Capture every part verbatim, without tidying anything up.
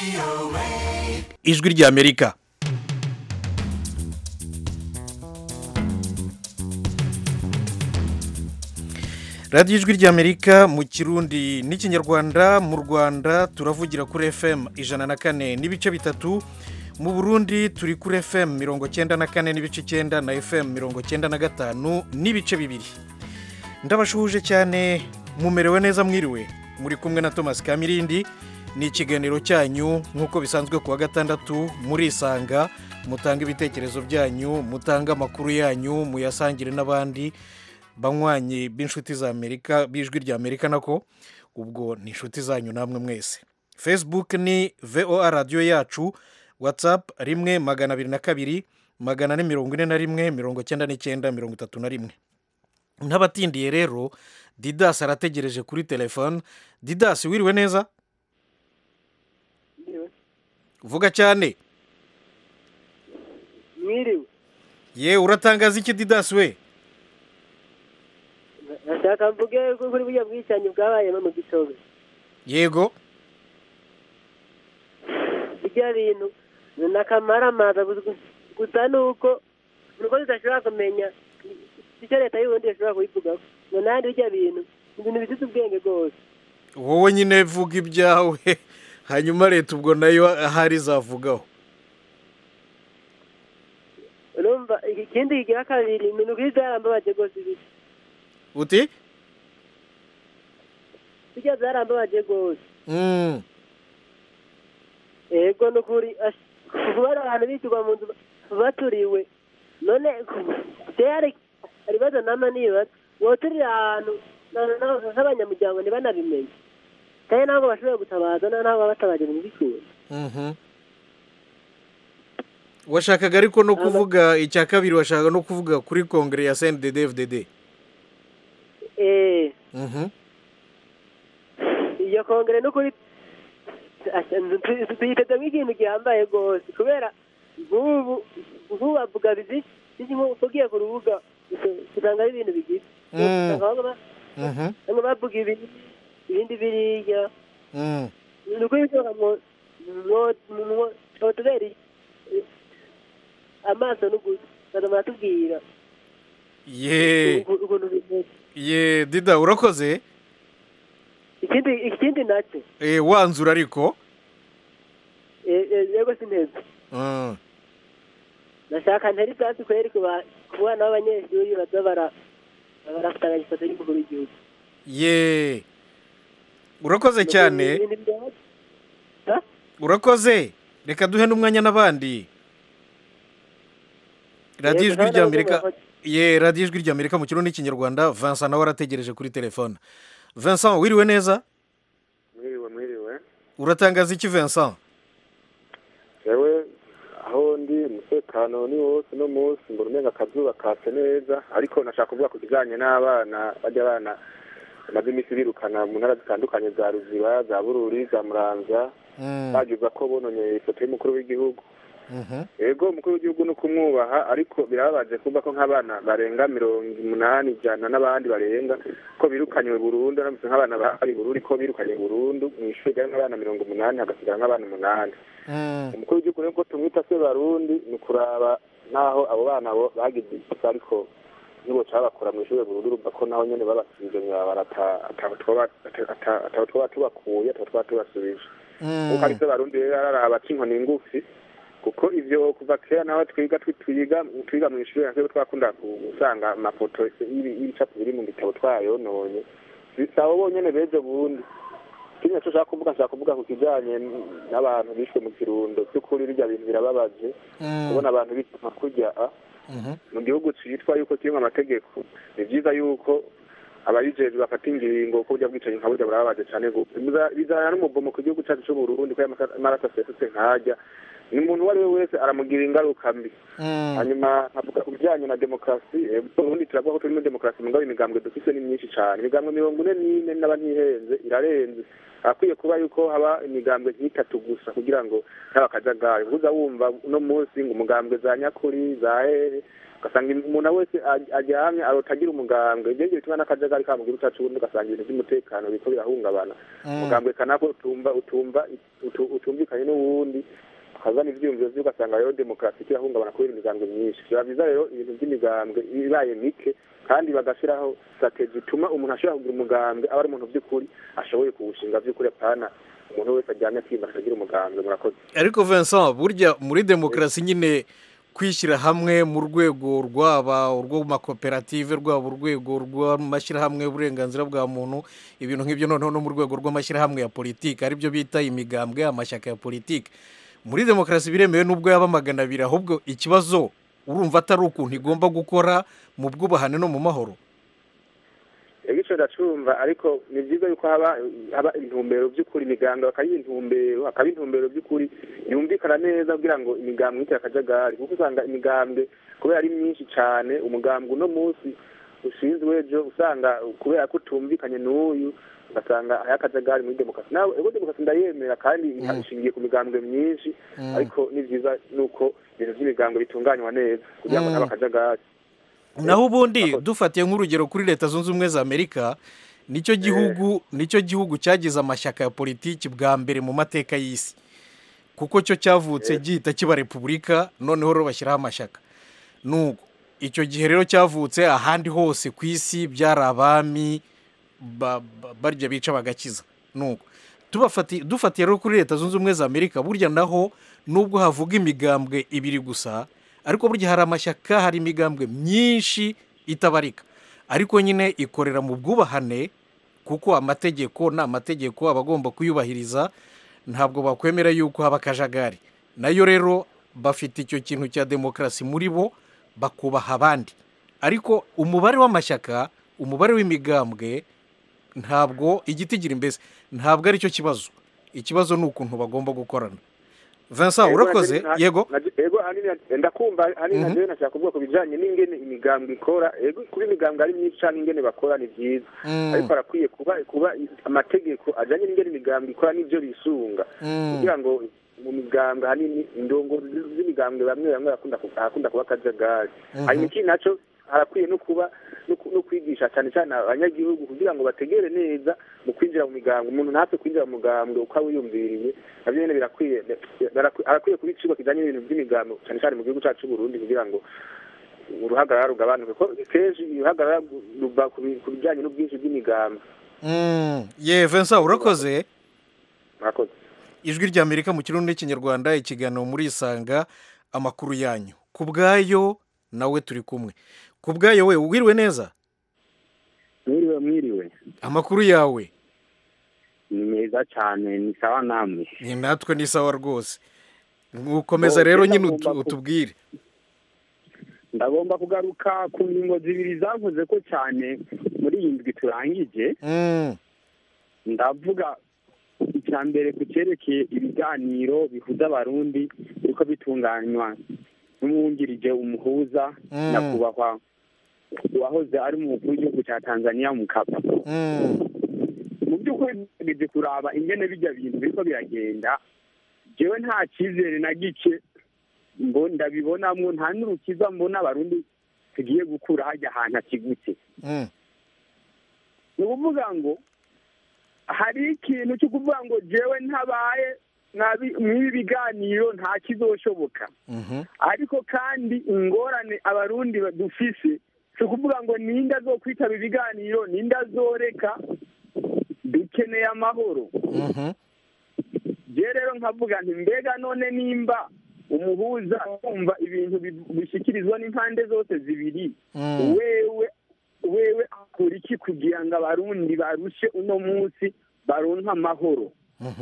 ijwi ry'Amerika. radiyo ijwi ry'Amerika mu kirundi n'ikinyarwanda. Mu Rwanda turavugira kuri F M ijana na kane n'ibice bitatu, mu Burundi turi kuri F M mirongo cyenda na kane n'ibice icyenda na F M mirongo cyenda na gatanu n'ibice bibiri. Ndabashuhuje cyane, mumerewe neza, mwiriwe. Muri kumwe na Thomas Kamirindi. Ni ikiganiro cyanyu nk'uko bisanzwe kuwa gatandatu, murisanga mutanga ibitekerezo byanyu, mutanga amakuru yanyu, muyasangire n'abandi banywanyi b'inshuti za Amerika, b'ijwi ry'Amerika nako, ubwo ni inshuti zanyu namwe mwese. Facebook ni V O A radio yacu, WhatsApp rimwe magana abiri na kabiri magana ane mirongo ine na rimwe mirongo cyenda n'icyenda mirongo itatu na rimwe. Ntabatindiye rero, Didas arategereje kuri telefone. Didas, wiriwe neza? Vuga cyane. Mwiriwe. Ye, uratangaza iki Didas we? Ndashaka mvuge ko kuri burya bwicanyi bwabaye mu gitobe. Yego. Bijya bintu nakamara maza gusa nuko nuko tudashobora kumenya icyo leta y'ubundi ishobora kubivuga. Nandi bijya bintu ibintu bifite ubwenge rwose. Wowe nyine vuga ibyawe, hanyuma leta ubwo nayo ahari zavugaho. Urumva ikindi kigira kabiri ibintu bw'izaramba rwose ibi. Uti? Bijya zarambabaje rwose. Mm. Ego nukuri kubara abantu bitugwa mu nzu baturiwe. None cyari aribaza nama niba woturira ahantu n'abanyamuryango ntibanabimenye. Kandi ntabwo bashobora gutabaza ntabwo batabaje mu bikuru. Mhm. Washakaga ariko no kuvuga icya kabiri, washaka no kuvuga kuri kongere ya C N D D F D D. Eh. Mhm. Iyo kongere no kuri tuyiteze nk'ikintu gihambaye rwose kubera nk'ubu ubu bavuga bizi nko ugiye ku rubuga usanga ari ibintu bigize. Mhm. Ngo bavuga ibindi ibindi biriya. Mhm. Nuko ibyo ngo ngo ngo tuberi amaso n'uguti baratubwira. Ye. Ye, Dida urakoze. Ikindi ikindi nacyo. Eh, wanzura ariko. Eh yego sineza. Mm. Nashaka ntari byatsi kweri kuba kubana n'abanyeshuri bazabara barafitanga ifoto y'umukuru w'igihugu. Ye. Urakoze cyane. Urakoze. Reka duhe n'umwanya n'abandi. Radio ijwi ry'Amerika. Ye, radio ijwi ry'Amerika mu kirundi n'ikinyarwanda. Vincent nawe arategereje kuri telefone. Vincent, wiriwe neza? Mwiriwe mwiriwe. Uratangaza iki Vincent? Yewe aho ndi umutekano ni wose no munsi mbona umenga akazuba kase neza, ariko nashaka kuvuga ku kijanye n'abana bajya abana maze imisi birukana mu ntara zitandukanye za Ruziba, za Bururi, za Muramvya. Mm. Bagize ko bononye ifoto y'umukuru w'igihugu. Mhm. Ego umukuru w'igihugu no kumwubaha, ariko birababaje kuba ko nk'abana barenga mirongo umunani ijana n'abandi barenga ko birukanywe Burundi, namutse nk'abana bari Bururi ko birukanye Burundi mu ishuri rya nk'abana mirongo umunani hagasigara nk'abana umunani. Mm. Umukuru w'igihugu rero ko tumwita se Barundi ni kuraba naho abo bana bo bagize ikosa, ariko nibo cabakora mu ishuri Burundi urumva ko naho nyene babasije barata atabutwa atabutwa tubakuye atabutwa tubasubije. Mm. Uko ari se Barundi rero araraba kinkoni ngufi, kuko ivyo kuva kera nawe twiga twiga twiga mu ishuri nako twakunda gusanga amafoto y'ibicapo biri mu bitabo twayononye. Bisaba bonyene beje Burundi. Kinya cyo shaka kuvuga nshaka kuvuga ku kijanye n'abantu bishwe mu Kirundo, cyukuri bijya bintu birababaje kubona abantu bituma kujya mu gihugu cyitwa yuko kirimo amategeko. Ni byiza yuko abayijejwe bafata ingingo ko burya bwicanyi nka burya barababaje cyane. Bizana n'umubomo ku gihugu cyacu cy'u Burundi ko amaraso asesetse nkajya ni umuntu wari we wese aramugira ingaruka mbi. Hanyuma nkavuga ku bijyanye na demokarasi, ubundi turavuga ko turi muri demokarasi, mugabo imigambwe dufise ni myinshi cyane. Imigambwe mirongo ine n'ine n'aba ntihenze irarenze. Akwiye kuba yuko haba imigambwe nk'itatu gusa kugira ngo nta bakajagari. Uza wumva no munsi ngo umugambwe za nyakuri za hehe ugasanga umuntu wese ajyamye arotagira umugambwe ibyo bituma n'akajagari ka mu gihugu cyacu ugasanga ibintu by'umutekano biko birahungabana umugambwe kanako utumva utumva utumvikanye n'uwundi ukazana ivyiyumviro vy'ugasanga rero demokarasi irahungabana kubera imigambwe myinshi biba vyiza rero ibintu by'imigambwe ibaye mike kandi bagashiraho strategy ituma umuntu ashobora kugira umugambwe aba ari umuntu by'ukuri ashoboye kuwushinga by'ukuri apana umuntu wese ajyanye akimba akagira umugambwe murakoze. Ariko Vincent burya muri demokarasi nyine kwishyira hamwe mu rwego rwaba urwo makoperative rwaba urwego rw'amashyirahamwe y'uburenganzira bwa muntu ibintu nk'ibyo noneho no mu rwego rw'amashyirahamwe ya politiki aribyo bita imigambwe amashyaka ya politiki muri demokarasi biremewe n'ubwo yaba magana abiri ahubwo ikibazo urumva atari ukuntu igomba gukora mu bwubahane no mu mahoro. Egico ndacumva ariko ni byiza yuko haba haba intumbero by'ukuri imigambwe bakayiha intumbero akaba intumbero by'ukuri yumvikana neza kugira ngo imigambwe itera akajagari kuko usanga imigambwe kubera ari myinshi cyane umugambwe uno munsi ushinzwe ejo usanga kubera ko utumvikanye n'uyu ugasanga hari akajagari muri demokarasi nawe ego demokarasi ndayemera kandi ishingiye ku migambwe myinshi ariko ni byiza nuko ibintu by'imigambwe bitunganywa neza kugira ngo nta akajagari. Naho ubundi dufatiye nk'urugero kuri Leta Zunze Ubumwe za Amerika nicyo gihugu nicyo gihugu cyagize amashyaka ya politiki bwa mbere mu mateka y'isi kuko cyo cyavutse gihita kiba repubulika noneho rero bashyiraho amashyaka nuko icyo gihe rero cyavutse ahandi hose ku isi byari abami barya bica bagakiza nuko dufatiye rero kuri Leta Zunze Ubumwe za Amerika burya naho nubwo havuga imigambwe ibiri gusa ariko burya hari amashyaka hari imigambwe myinshi itabarika ariko nyine ikorera mu bwubahane kuko amategeko ni amategeko aba agomba kuyubahiriza ntabwo bakwemera yuko haba akajagari nayo rero bafite icyo kintu cya demokarasi muri bo bakubaha abandi ariko umubare w'amashyaka umubare w'imigambwe ntabwo igitigira imbese ntabwo ari cyo kibazo ikibazo ni ukuntu bagomba gukorana. Vincent urakoze yego yego hanini ndakumva hanini naje nashaka kuvuga ko bijanye n'ingene imigambwe ikora yego kuri imigambwe ari myinshi cyane ingene bakora ni byiza ariko arakwiye kuba kuba amategeko ajanye n'ingene imigambwe ikora n'ivyo bisunga kugira ngo mu migambwe hanini indongo z'imigambwe bamwe bamwe bakunda akunda kuba kajagari hanyuma iki naco harakwiye no kuba no kwigisha cyane cyane abanyagihugu kugira ngo bategere neza mu kwinjira mu migambwe umuntu ntapfe kwinjira mu mugambwe uko wiyumviriye nabyo nyene birakwiye arakwiye kubicirwa kijanye n'ibintu by'imigambwe cyane cyane mu gihugu cyacu Burundi kugira ngo uruhagarara rugabanuke ko kenshi uruhagarara ruba ku bijanye n'ubwinshi bw'imigambwe. Mm, ye Vincent urakoze. Murakoze. Ijwi rya Amerika mu kirundi n'ikinyarwanda ikiganiro muri Isanga amakuru yanyu kubgayo nawe turi kumwe kubgayo we wiriwe neza. Mwiriwe mwiriwe. Amakuru yawe ni meza cyane ni sawa namwe. Ni natwe ni sawa rwose. Ukomeza rero nyine utubwire. Ndagomba kugaruka ku ngingo zibiri zavuze ko cyane muri iyi ndwi turangije. Mm. Ndavuga icya mbere ku cyerekeye ibiganiro bihuza abarundi uko bitunganywa n'umwungirije umuhuza nyakubahwa wahoze ari umukuru w'igihugu cya Tanzania Mkapa. Mu by'ukuri ngiye kuraba ingene bijya bintu biriko biragenda jewe nta cyizere na gike ngo ndabibonamwo nta n'urukiza mbona abarundi tugiye gukura hajya ahantu akigutse. Ni ukuvuga ngo hari ikintu cyo kuvuga ngo jewe ntabaye mw'ibi biganiro nta kizoshoboka. Ariko kandi ingorane abarundi badufise cyo kuvuga ngo ninda zo kwitaba ibiganiro ninda zoreka dukeneye amahoro. Je rero nkavuga nti mbega none nimba umuhuza kumva ibintu bishikirizwa n'impande zose zibiri wewe wewe akora iki kugira ngo abarundi barushe uno munsi baronka amahoro?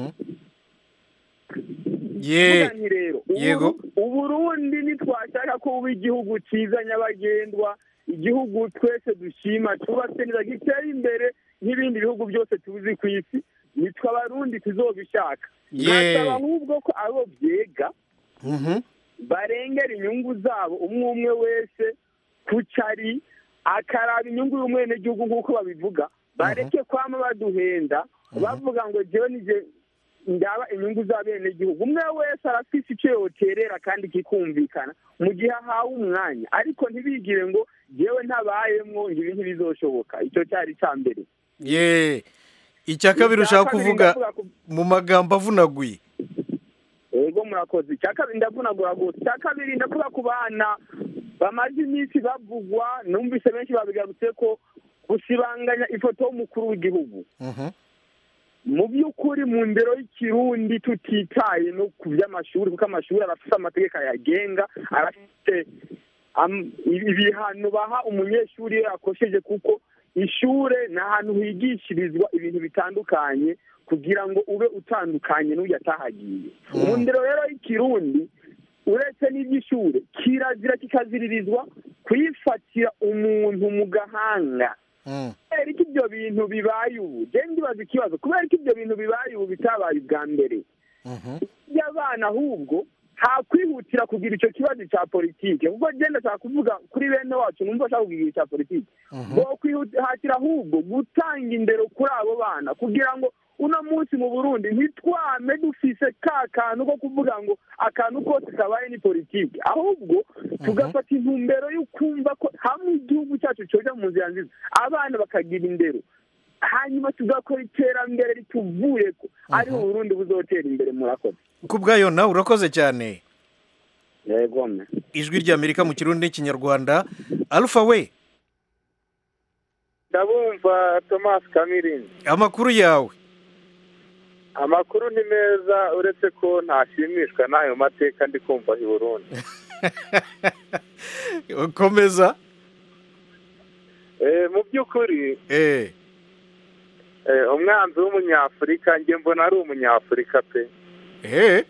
Ye yego uburundi nitwashaka ko uba igihugu cyiza nyabagendwa igihugu twese dushima tubatse neza gitera imbere n'ibindi bihugu byose tuzi ku isi nitwe abarundi tuzobishaka. Nasaba ahubwo ko abo byega barengera inyungu zabo umwe umwe wese kucari akaraba inyungu y'umwene gihugu nk'uko babivuga bareke kwama baduhenda bavuga ngo jewe nije ndaba inyungu z'abenegihugu. Umwe wese arafise icyo yoterera kandi kikumvikana mu gihe ahawe umwanya, ariko ntibigire ngo jewe ntabayemwo ngo ibi ntibizoshoboka. Icyo cyari icya mbere. ye icya kabiri ushaka kuvuga mu magambo avunaguye. Ego murakoze. Icya kabiri ndavunagura gose. Icya kabiri ndavuga ku bana bamaze iminsi bavugwa, numvise benshi babigarutse ko gusibanganya ifoto y'umukuru w'igihugu. Mu by'ukuri mu ndero y'ikirundi tutitaye no ku by'amashuri, kuko amashuri arafite amategeko ayagenga, arafite ibihano baha umunyeshuri iyo yakosheje, kuko ishure ni ahantu higishirizwa ibintu bitandukanye kugira ngo ube utandukanye n'uyu atahagiye. Mu ndero rero y'ikirundi uretse n'iby'ishure, kirazira kikaziririzwa kuyifatira umuntu mu gahanga. kubera ko ibyo bintu bibaye ubu, je ndibaza ikibazo, kubera ko ibyo bintu bibaye ubu bitabaye ubwa mbere. Y'abana ahubwo hakwihutira kugira icyo kibazo cya politike, kuko genda nshaka kuvuga kuri bene wacu numva ashaka kugira icya politike, bo kwihutira ahubwo gutanga indero kuri abo bana, kugira ngo uno munsi mu Burundi ntitwame dufise ka kantu ko kuvuga ngo akantu kose kabaye ni politike, ahubwo tugafata intumbero yo kumva ko hamwe igihugu cyacu cyoja mu nzira nziza, abana bakagira indero, hanyuma tugakora iterambere rituvuye ko ari Burundi buzotera imbere. Murakoze. Kubwayo nawe urakoze cyane. Yego me. Ijwi rya Amerika mu Kirundi n'Ikinyarwanda. Alpha we. Ndabumva Thomas Kamirin. Amakuru yawe. Amakuru ni meza, uretse ko ntashimishwa n'ayo mateka ndi kumva i Burundi. Komeza. Eh mu by'ukuri eh eh umwanzi w'umunyafurika nge mbona ari umunyafurika pe. Eh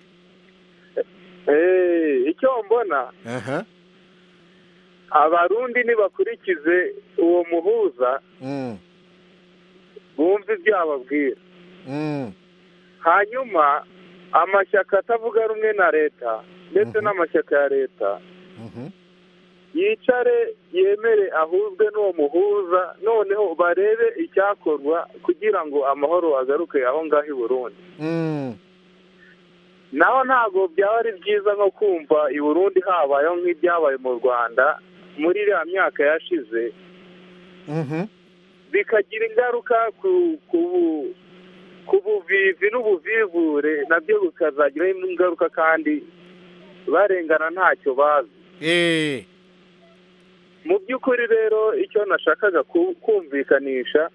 eh icyo mbona aha Abarundi nibakurikize uwo muhuza mm bumve ibyo ababwira. mm Hanyuma amashyaka atavuga rumwe na leta ndetse n'amashyaka ya leta yicare yemere ahuzwe n'uwo muhuza, noneho barebe icyakorwa kugira ngo amahoro agaruke aho ngaho i Burundi. Naho ntabwo byaba ari byiza nko kumva i Burundi habayeho nk'ibyabaye mu Rwanda muri iriya myaka yashize, bikagira ingaruka ku ku buvivi n'ubuvivure, nabyo bikazagiraho ingaruka kandi barengana ntacyo bazi. eh Mu by'ukuri rero icyo nashakaga kumvikanisha,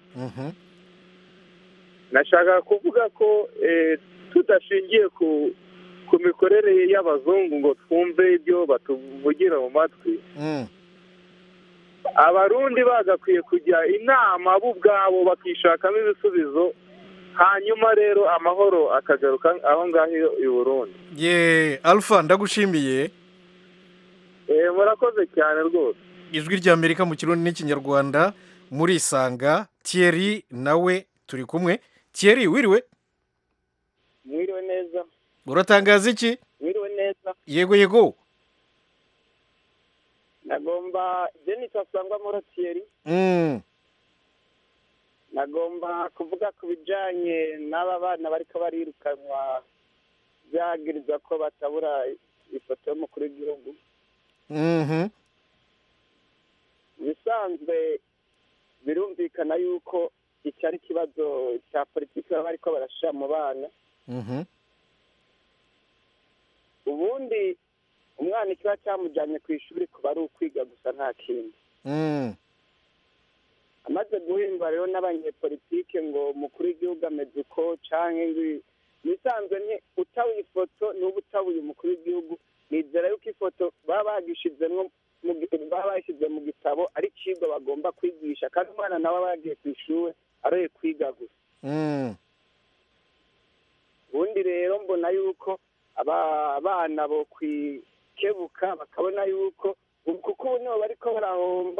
nashakaga kuvuga ko tudashingiye ku ku mikorere y'abazungu ngo twumve ibyo batuvugira mu matwi, Abarundi bagakwiye kujya inama bo ubwabo bakishakamo ibisubizo, hanyuma rero amahoro akagaruka aho ngaho i Burundi. ye Alpha ndagushimiye. Eh murakoze cyane rwose. Ijwi rya Amerika mu Kirundi n'Ikinyarwanda, muri Isanga. Thierry nawe turi kumwe. Thierry wiriwe? Mwiriwe neza. Uratangaza iki? Mwiriwe neza. Yego yego. Nagomba Jenny Tasangwa muri Thierry. Mm. Nagomba kuvuga ku bijanye n'aba bana bariko barirukanwa byagiriza ko batabura ifoto y'umukuru w'igihugu. Mhm. Bisanzwe birumvikana yuko icyari kibazo cya politiki bariko barashira mu bana. Mhm. Ubundi umwana ikiba cyamujyanye ku ishuri kuba ari ukwiga gusa nta kindi. Mm. Amaze guhimba rero n'abanyepolitike ngo umukuru w'igihugu ameze uko canke ngo bisanzwe ni utabuye ifoto n'ubu utabuye umukuru w'igihugu, nizera yuko ifoto baba bagishizemwo baba bashyize mu gitabo ari cigwa bagomba kwigisha, kandi umwana nawe bagiye ku ishuri aroye kwiga gusa. Mm. Ubundi rero mbona yuko abana bo kwikebuka bakabona yuko kuko ubu nibo bariko barahomba,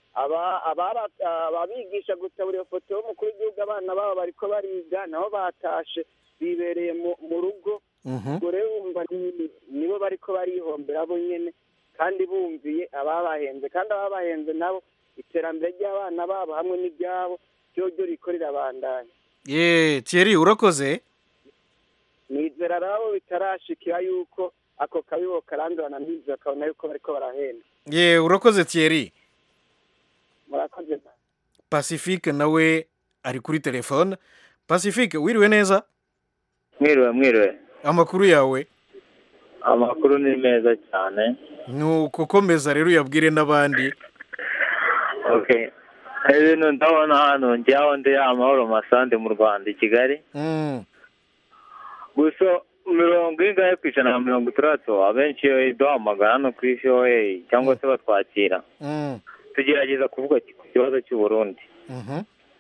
ababigisha gutabura iyo foto y'umukuru w'igihugu abana babo bariko bariga nabo batashe bibereye mu rugo. Ubwo rero wumva nibo bariko barihombera bo nyene, kandi bumviye ababahenze, kandi ababahenze nabo iterambere ry'abana babo hamwe n'ibyabo ryo ryo riko rirabandanya. Ye Thierry urakoze. nizera rero bitarashikira yuko ako kabibo karandurana n'izo bakabona yuko bariko barahenda. ye urakoze Thierry. Murakoze. Pacifique nawe ari kuri telefone. Pacifique wiriwe neza? Mwiriwe mwiriwe. Amakuru yawe? Amakuru ni meza cyane. Nuko komeza rero uyabwire n'abandi. Okay. Ibintu ndabona hano njyaho ndi amahoro Masande mu Rwanda i Kigali. Mm. Gusa mirongo ingahe ku ijana na mirongo itandatu abenshi iyo duhamagara no kuri V O A cyangwa se batwakira. Mm. Tugerageza kuvuga ku kibazo cy'u Burundi. Mhm.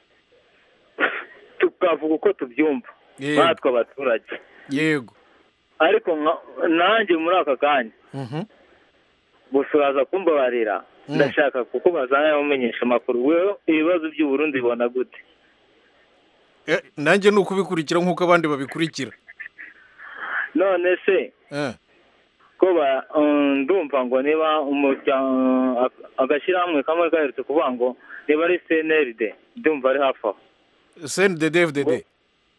Tukavuga uko tubyumva. Natwe abaturage. Yego. Ariko nanjye muri aka kanya. Mhm. Busuraza kumbabarira. Ndashaka kuko bazanya umenyesha amakuru wewe ibibazo by'u Burundi bona gute. Eh nanjye nukubikurikira nkuko abandi babikurikira. None se eh ko ba ndumva ngo niba umuryango agashyirahamwe kamwe gaherutse kuvuga ngo niba ari C N L D ndumva ari hafi aho. C N D D F D D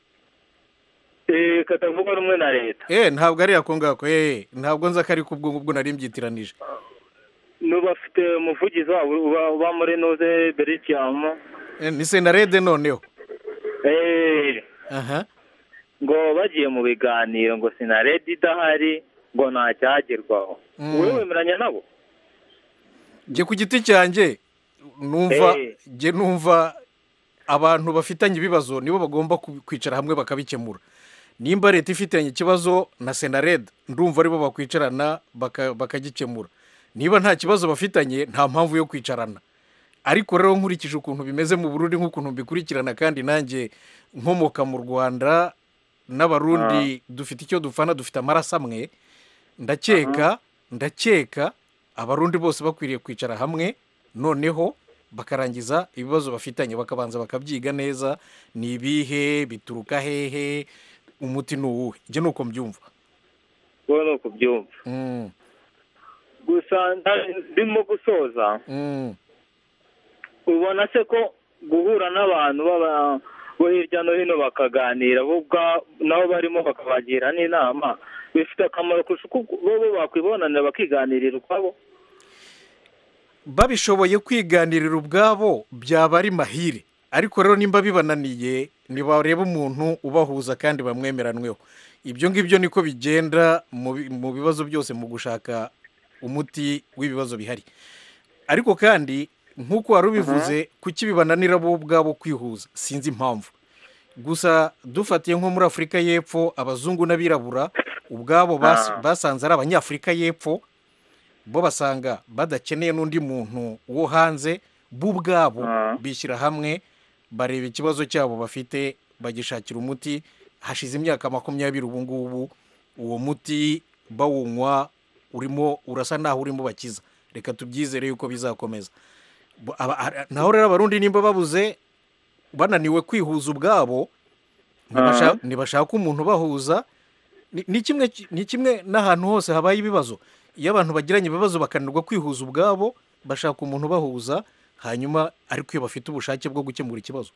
eh katavuga rumwe na leta. Eh ntabwo ari ako ngako eh ntabwo nza kari kubwo ngubwo nari mbyitiranije. Nuba afite umuvugizi wabo ba muri noze Bericyamo. Eh ni Senarede noneho. Eh aha ngo bagiye mu biganiro ngo Senarede idahari ngo nta cyagerwaho. Wewe wemeranya nabo? Je ku giti cyanjye numva je numva abantu bafitanye ibibazo nibo bagomba kwicara hamwe bakabikemura. Nimba leta ifitanye ikibazo na Senarede ndumva aribo bakwicarana bakagikemura. Niba nta kibazo bafitanye nta mpamvu yo kwicarana. Ariko rero nkurikije ukuntu bimeze mu Burundi nk'ukuntu bikurikirana kandi nanjye nkomoka mu Rwanda n'abarundi dufite icyo dufana dufite amaraso amwe ndakeka ndakeka abarundi bose bakwiriye kwicara hamwe noneho bakarangiza ibibazo bafitanye bakabanza bakabyiga neza ni ibihe bituruka hehe umuti nuwuhe je nuko mbyumva bo nuko byumva mm gusa ndimo gusoza mm ubona se ko guhura n'abantu baba bo hirya no hino bakaganira bo nabo barimo bakabagira n'inama bifite akamaro kurusha uko bo bakwibonanira bakiganirira ukwabo babishoboye kwiganirira ubwabo byaba ari mahire ariko rero nimba bibananiye nibareba umuntu ubahuza kandi bamwemeranweho ibyo ngibyo niko bigenda mu bibazo byose mu gushaka umuti w'ibibazo bihari ariko kandi nkuko wari ubivuze kuki bibananira bo ubwabo kwihuza sinzi impamvu gusa dufatiye nko muri Afrika y'Epfo abazungu n'abirabura ubwabo basanze ari abanyafrika y'Epfo bo basanga badakeneye n'undi muntu wo hanze bo ubwabo bishyira hamwe bareba ikibazo cyabo bafite bagishakira umuti hashize imyaka makumyabiri ubu ngubu uwo muti bawunywa urimo urasa naho urimo bakiza reka tubyizere yuko bizakomeza naho rero abarundi nimba babuze bananiwe kwihuza ubwabo ntibashaka umuntu bahuza ni kimwe ni kimwe n'ahantu hose habaye ibibazo iyo abantu bagiranye ibibazo bakanirwa kwihuza ubwabo bashaka umuntu bahuza hanyuma ariko iyo bafite ubushake bwo gukemura ikibazo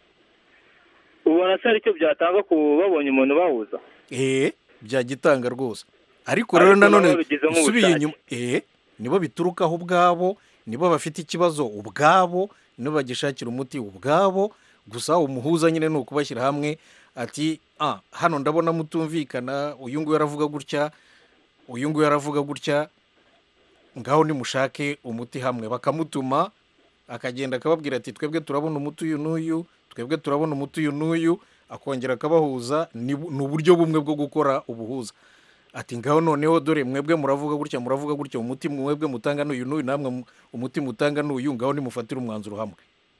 ubona se aricyo byatanga ku babonye umuntu bahuza eh byagitanga rwose ariko rero nanone usubiye inyuma eh nibo biturukaho ubwabo nibo bafite ikibazo ubwabo nibo bagishakira umuti ubwabo gusa umuhuza nyine nuko bashyira hamwe ati ah hano ndabona mutumvikana uyu nguyu aravuga gutya uyu nguyu aravuga gutya ngaho ni mushake umuti hamwe bakamutuma akagenda akababwira ati twebwe turabona umuti uyu n'uyu twebwe turabona umuti uyu n'uyu akongera akabahuza ni uburyo bumwe bwo gukora ubuhuza ati ngaho noneho dore mwebwe muravuga gutya muravuga gutya umuti mwebwe mutanga n'uyu n'uyu namwe umuti mutanga n'uyu ngaho nimufatira umwanzuro hamwe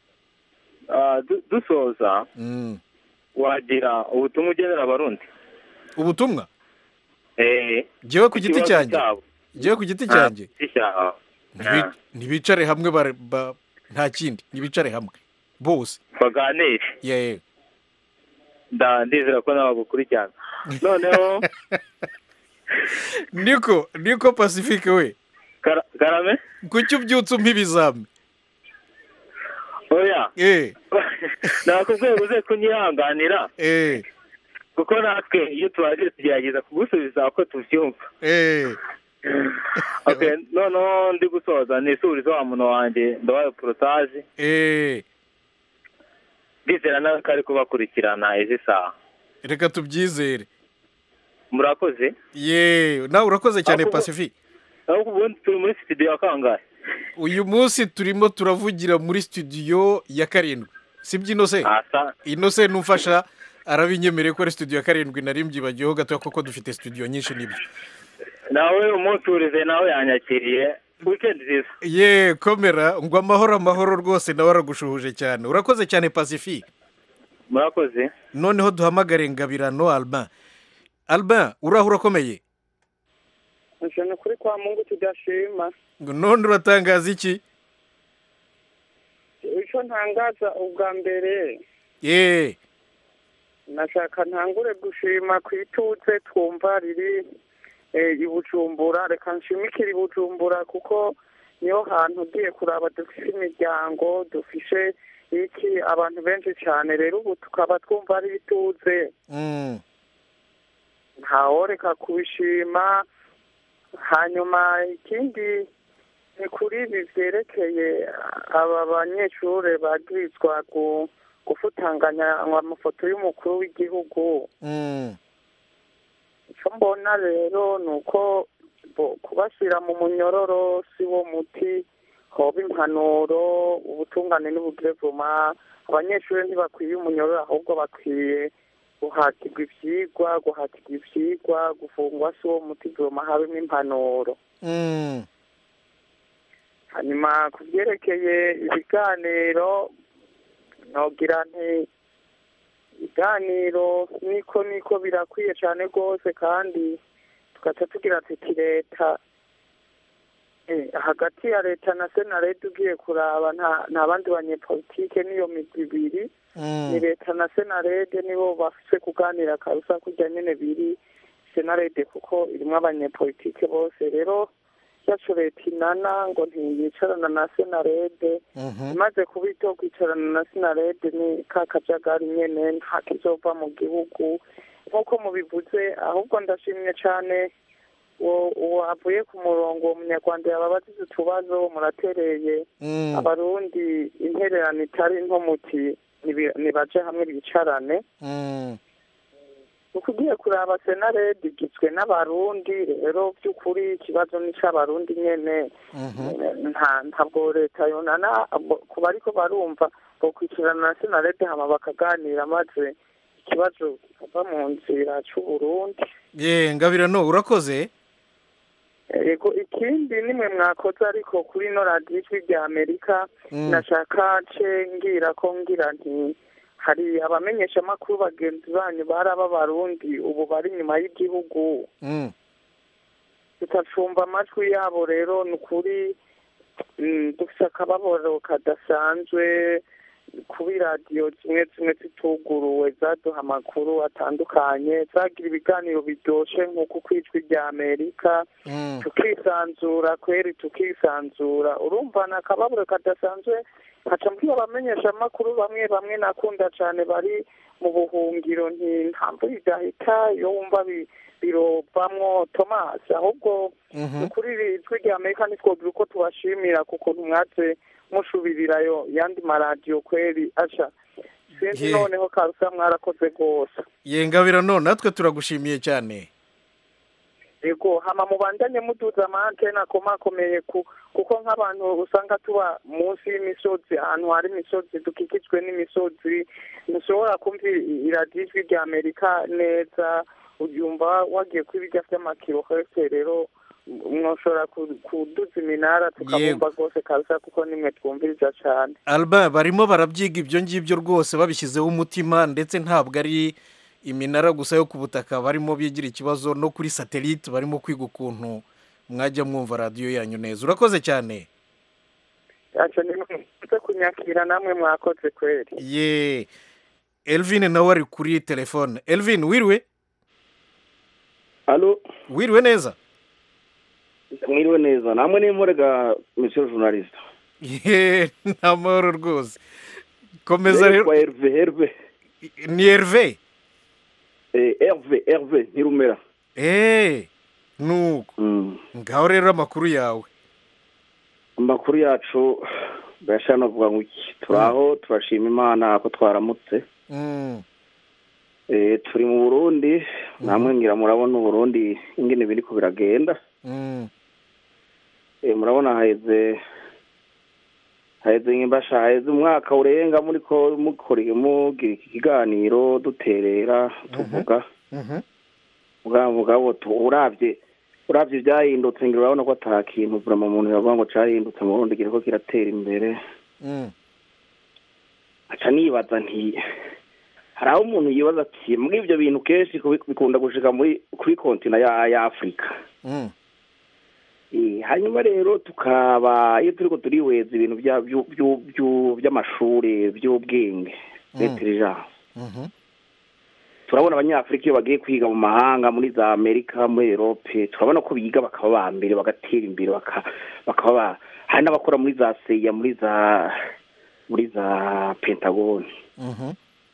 dusoza wagira ubutumwa ugenera abarundi ubutumwa eh jewe ku giti cyanjye jewe ku giti cyanjye ntibicare hamwe nta kindi ntibicare hamwe bose baganire yewe ndizera ko nawe gukurikirana noneho niko niko Pacifique we karame kuki ubyutse umpa ibizami oya eh nakubwiye uze kunyihanganira eh kuko natwe iyo tubaje tugerageza kugusubiza uko tubyumva. Eh. Okay, noneho ndi gusoza nisubiriza wa muntu wanjye ndabaye porotaje. Eh. Ndizera nawe kari kubakurikirana izi saha. Reka tubyizere. Murakoze. Ye, nawe urakoze cyane Pacifique. Aho ubundi turi muri studio ya kangahe? Uyu munsi turimo turavugira muri studio ya karindwi. Sibyo Innocent? Asa. Innocent numfasha arabinyemereye ko ari studio ya karindwi nari mbyibagiyeho gato kuko dufite studio nyinshi nibyo. Nawe umuturize nawe yanyakiriye. Weekend nziza. Ye, komera ngo amahoro amahoro rwose nawe aragushuhuje cyane. Urakoze cyane Pacifique. Murakoze. Noneho duhamagare Ngabirano Albin. Albin, uraho urakomeye? Nshaka kuri kwa Mungu tudashima. None uratangaza iki? Icyo ntangaza ubwa mbere. Ye. Nashaka ntangure gushima ku ituze twumva riri i Bujumbura, reka nshimikire i Bujumbura kuko niyo hantu ugiye kuraba dufise imiryango, dufishe iki abantu benshi cyane, rero ubu tukaba twumva ari ituze. Mm. Ntaworeka kubishima. Hanyuma ikindi ni kuri ibi byerekeye aba banyeshuri bagirizwa gufutanganya amafoto y'umukuru w'igihugu. Mm. icyo mbona rero ni uko kubashyira mu munyororo si wo muti, hoba impanuro, ubutungane n'ubugirevuma. Abanyeshuri ntibakwiye umunyororo, ahubwo bakwiye guhatirwa ibyigwa, guhatirwa ibyigwa, gufungwa si wo muti, vuma habemo impanuro. Mm. Hanyuma ku byerekeye ibiganiro, nogira nti ibiganiro niko niko birakwiye cyane rwose, kandi tugaca tugira tuti leta hagati ya leta na senarede ugiye kuraba nta bandi banyepolitike n'iyo migwi ibiri, ni leta na senarede nibo bafise kuganira kabisa kurya nyene biri senarede kuko irimo abanyepolitike bose. Rero yacu leta inana ngo ntiyicarana na senarede, imaze kubito kwicarana na senarede ni ka kajagari nyene nta kizova mu gihugu nk'uko mubivuze. Ahubwo ndashimye cyane uwo avuye ku murongo, uwo munyarwanda yababazize utubazo, muratereye abarundi intererano itari nto muti nibaje hamwe bicarane. uko ugiye kuraba senarede igizwe n'abarundi, rero by'ukuri ikibazo ni cy'abarundi nyene. Ntabwo leta yonana kuba ariko barumva bokwikirana na senarede hama bakaganira maze ikibazo kikava mu nzira c'Uburundi. Ye, Ngabirano urakoze. Yego, ikindi nimwe mwakoze ariko kuri no radio ijwi rya Amerika, nashaka ce ngira ko ngira nti hari abamenyesha makuru bagenzi banyu baraba barundi ubu bari nyuma y'igihugu, tutacumva amajwi yabo. Rero nukuri dufite akababaro kadasanzwe kubi radio zimwe zimwe zituguruwe zaduha amakuru atandukanye, zagira ibiganiro biryoshe nk'uko kwijwi rya Amerika, tukisanzura kweri tukisanzura. Urumva na akababaro kadasanzwe. Haca mbwira abamenyesha amakuru bamwe bamwe nakunda cyane bari mu buhungiro, nti ntamvura idahita yo wumva birovamwo Thomas. Ahubwo kuri ijwi rya Amerika nitwogira uko tubashimira kuko mwaze mushubirirayo yandi maradiyo kweri asha sinzi noneho karusa mwarakoze rwose. Ye, Ngabirano natwe turagushimiye cyane. Yego, hama mubandanye muduza amantene akomakomeye kuko nk'abantu usanga tuba munsi y'imisozi, ahantu hari imisozi, dukikijwe n'imisozi, ntushobora kumva iradiyo ijwi rya Amerika neza, ubyumva wagiye kw'ibiga vy'amakilohertz. Rero mwoshobora kuduza iminara tukabumva rwose kabisa kuko nimwe twumviriza cyane. Alba, barimo barabyiga ibyo ngibyo rwose babishyizeho umutima, ndetse ntabwo ari iminara gusa yo ku butaka barimo bigira ikibazo, no kuri satellite barimo kwiga ukuntu mwajya mwumva radio yanyu neza. Urakoze cyane. Yacho ni mwe kunyakira namwe mwakoze kweri. Ye, Elvin nawe ari kuri telefone. Elvin, wirwe? Allo, wirwe neza? Mwiriwe neza. Namwe ni murega monsieur journaliste. Ye, namoro rwose. Komeza rero. Herve Herve. Ni Herve. eh Herve Herve Ntirumera. eh nuko Mm. ngaho rero amakuru yawe. Amakuru yacu bashana vuga ngo iki turaho turashima Imana ko twaramutse. Mm. Eh turi mu Burundi namwe ngira murabona u Burundi ingene biri ko biragenda. Mm. Eh murabona haheze haheze ngimbasha haheze umwaka urenga muri ko mukore mugira iki kiganiro duterera tuvuga. Mhm. Mugabo mugabo uravye uravye byahindutse ngira urabona ko atakintu vraiment umuntu yavuga ngo cyahindutse mu Burundi giriko kiratera imbere. Mm. Aca nibaza nti haraho umuntu yibaza ati muri ibyo bintu kenshi bikunda gushika muri kuri kontina ya ya Afrika. Mm. Eh hanyuma rero tukaba iyo turiko turiweza ibintu bya by'amashuri by'ubwenge intelligence. Mhm. Turabona abanyafrika iyo bagiye kwiga mu mahanga muri za Amerika muri Europe turabona ko biga bakaba ba mbere bagatera imbere bakaba hari n'abakora muri za C I A muri za muri za Pentagon. Mhm.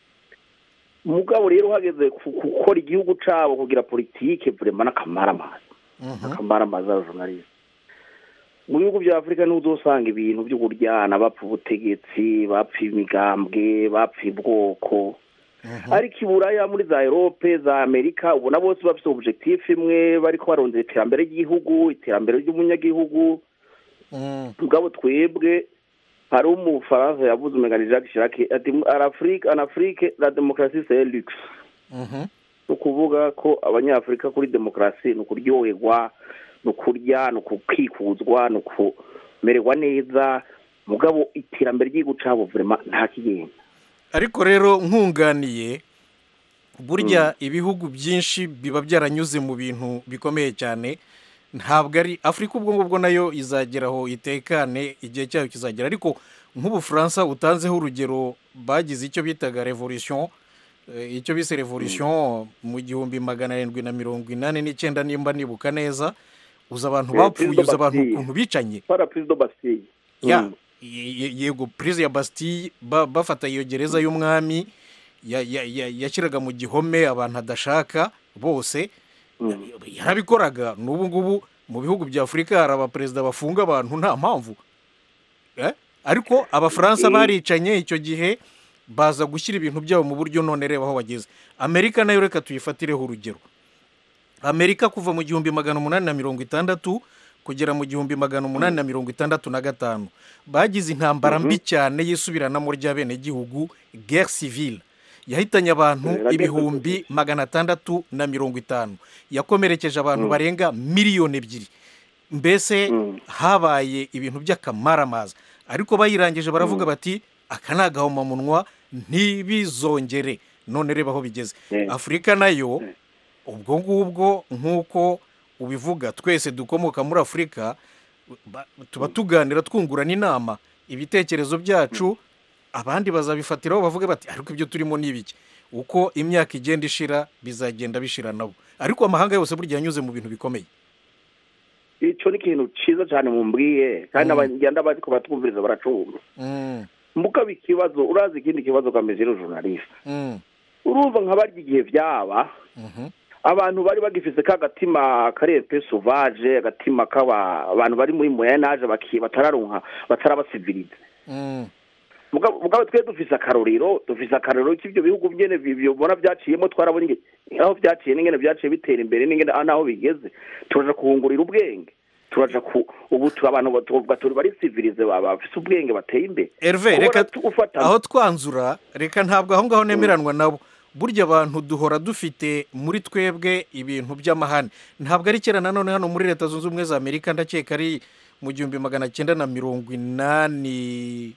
Mugabo rero hageze gukora igihugu cabo kugira politike vraiment n'akamaramaza. Mhm. Akamaramaza journalist. Mu bihugu bya Afrika n'udosanga ibintu byo kuryana bapfa ubutegetsi bapfa imigambwe bapfa ubwoko. Ariko iburaya muri za Europe za Amerika ubona bose bafite objectif imwe bariko barondera iterambere ry'igihugu iterambere ry'umunyagihugu. Mugabo twebwe hari umufaransa yavuze umegani Jacques Chirac ati Afrique en Afrique la démocratie c'est luxe. Mhm. Ukuvuga ko abanyafrika kuri demokrasi no kuryoherwa no kurya no kukikuzwa no kumererwa neza mugabo iterambere ry'igihugu cabo vraiment nta kigenda. Ariko rero nkunganiye burya ibihugu byinshi biba byaranyuze mu bintu bikomeye cyane ntabwo ari Afrika ubwo ngubwo nayo izageraho itekane igihe cyayo kizagera ariko nk'ubu France utanzeho urugero bagize icyo bitaga revolution icyo bise revolution mu gihumbi magana arindwi na mirongo inani n'icyenda nimba nibuka neza uza abantu bapfuye uza abantu ukuntu bicanye para prise de Bastille ya yego prise ya Bastille bafata iyo gereza y'umwami yashyiraga mu gihome abantu adashaka bose yarabikoraga n'ubu ngubu mu bihugu bya Afrika hari abaperezida bafunga abantu nta mpamvu ariko abafaransa baricanye icyo gihe baza gushyira ibintu byabo mu buryo none reba aho bageze. Amerika nayo reka tuyifatireho urugero. Amerika kuva mu gihumbi magana umunani na mirongo itandatu kugera mu gihumbi magana umunani na mirongo itandatu na gatanu bagize intambara mbi cyane yisubiranamo ry'abenegihugu guerre civile yahitanye abantu ibihumbi magana atandatu na mirongo itanu yakomerekeje abantu barenga miliyoni ebyiri. Mbese habaye ibintu by'akamaramaza ariko bayirangije baravuga bati aka ni agahomamunwa ntibizongere none reba aho bigeze. Afrika nayo ubwo ngubwo nk'uko ubivuga twese dukomoka muri Afrika tuba tuganira twungurana inama ibitekerezo byacu abandi bazabifatiraho bavuga bati ariko ibyo turimo ni ibiki uko imyaka igenda ishira bizagenda bishira nabo ariko amahanga yose burya yanyuze mu bintu bikomeye. Icyo ni ikintu cyiza cyane mumbwiye kandi abagenda bariko batwumviriza baracumva. Mugabo ikibazo urazi ikindi kibazo kameze rero journalist. Urumva nk'abarya igihe byaba abantu bari bagifise kagatima karempe sauvage agatima kaba abantu bari muri moyenage batararonka batarabasivilize. Mugabo twe dufise akarorero dufise akarorero k'ibyo bihugu byene bibona byaciyemo twarabonye aho byaciye n'ingene byaciye bitera imbere n'ingene naho bigeze turaje kuhungurira ubwenge turaje ku ubu abantu batuvuga turi bari civilize bafise ubwenge bateye imbere. Herve reka aho twanzura reka ntabwo aho ngaho nemeranwa nabo burya abantu duhora dufite muri twebwe ibintu by'amahane ntabwo ari kera nanone hano muri Leta Zunze Ubumwe za Amerika ndakeka ari mu gihumbi magana cyenda na mirongo inani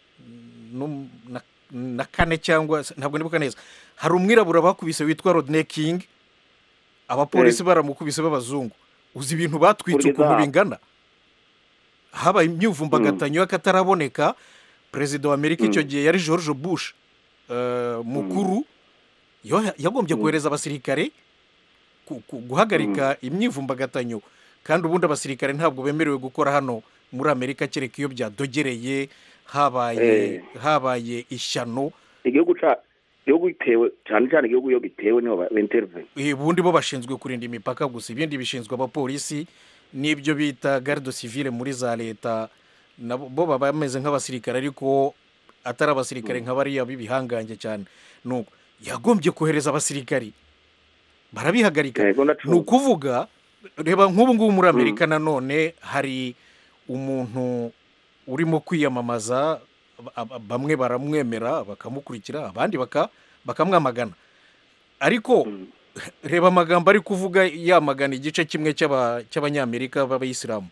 na kane cyangwa ntabwo nibuka neza hari umwirabura bakubise witwa Rodney King abapolisi baramukubise b'abazungu uzi ibintu batwitse ukuntu bingana habaye imyuvumbagatanya y'akataraboneka. Perezida wa Amerika icyo gihe yari George Bush mukuru yagombye kohereza abasirikare guhagarika imyivumbagatanyo kandi ubundi abasirikare ntabwo bemerewe gukora hano muri Amerika kereka iyo byadogereye habaye habaye ishyano igihugu ca igihugu gitewe cyane cyane igihugu iyo gitewe niho bintervene ubundi bo bashinzwe kurinda imipaka gusa ibindi bishinzwe abapolisi n'ibyo bita garde civile muri za leta bo baba bameze nk'abasirikare ariko atari abasirikare nka bariya b'ibihangange cyane nuko yagombye kohereza abasirikari barabihagarika ni ukuvuga reba nk'ubu ngubu muri amerika nanone hari umuntu urimo kwiyamamaza bamwe baramwemera bakamukurikira abandi bakamwamagana ariko reba amagambo ari kuvuga yamagana igice kimwe cy'abanyamerika b'abayisilamu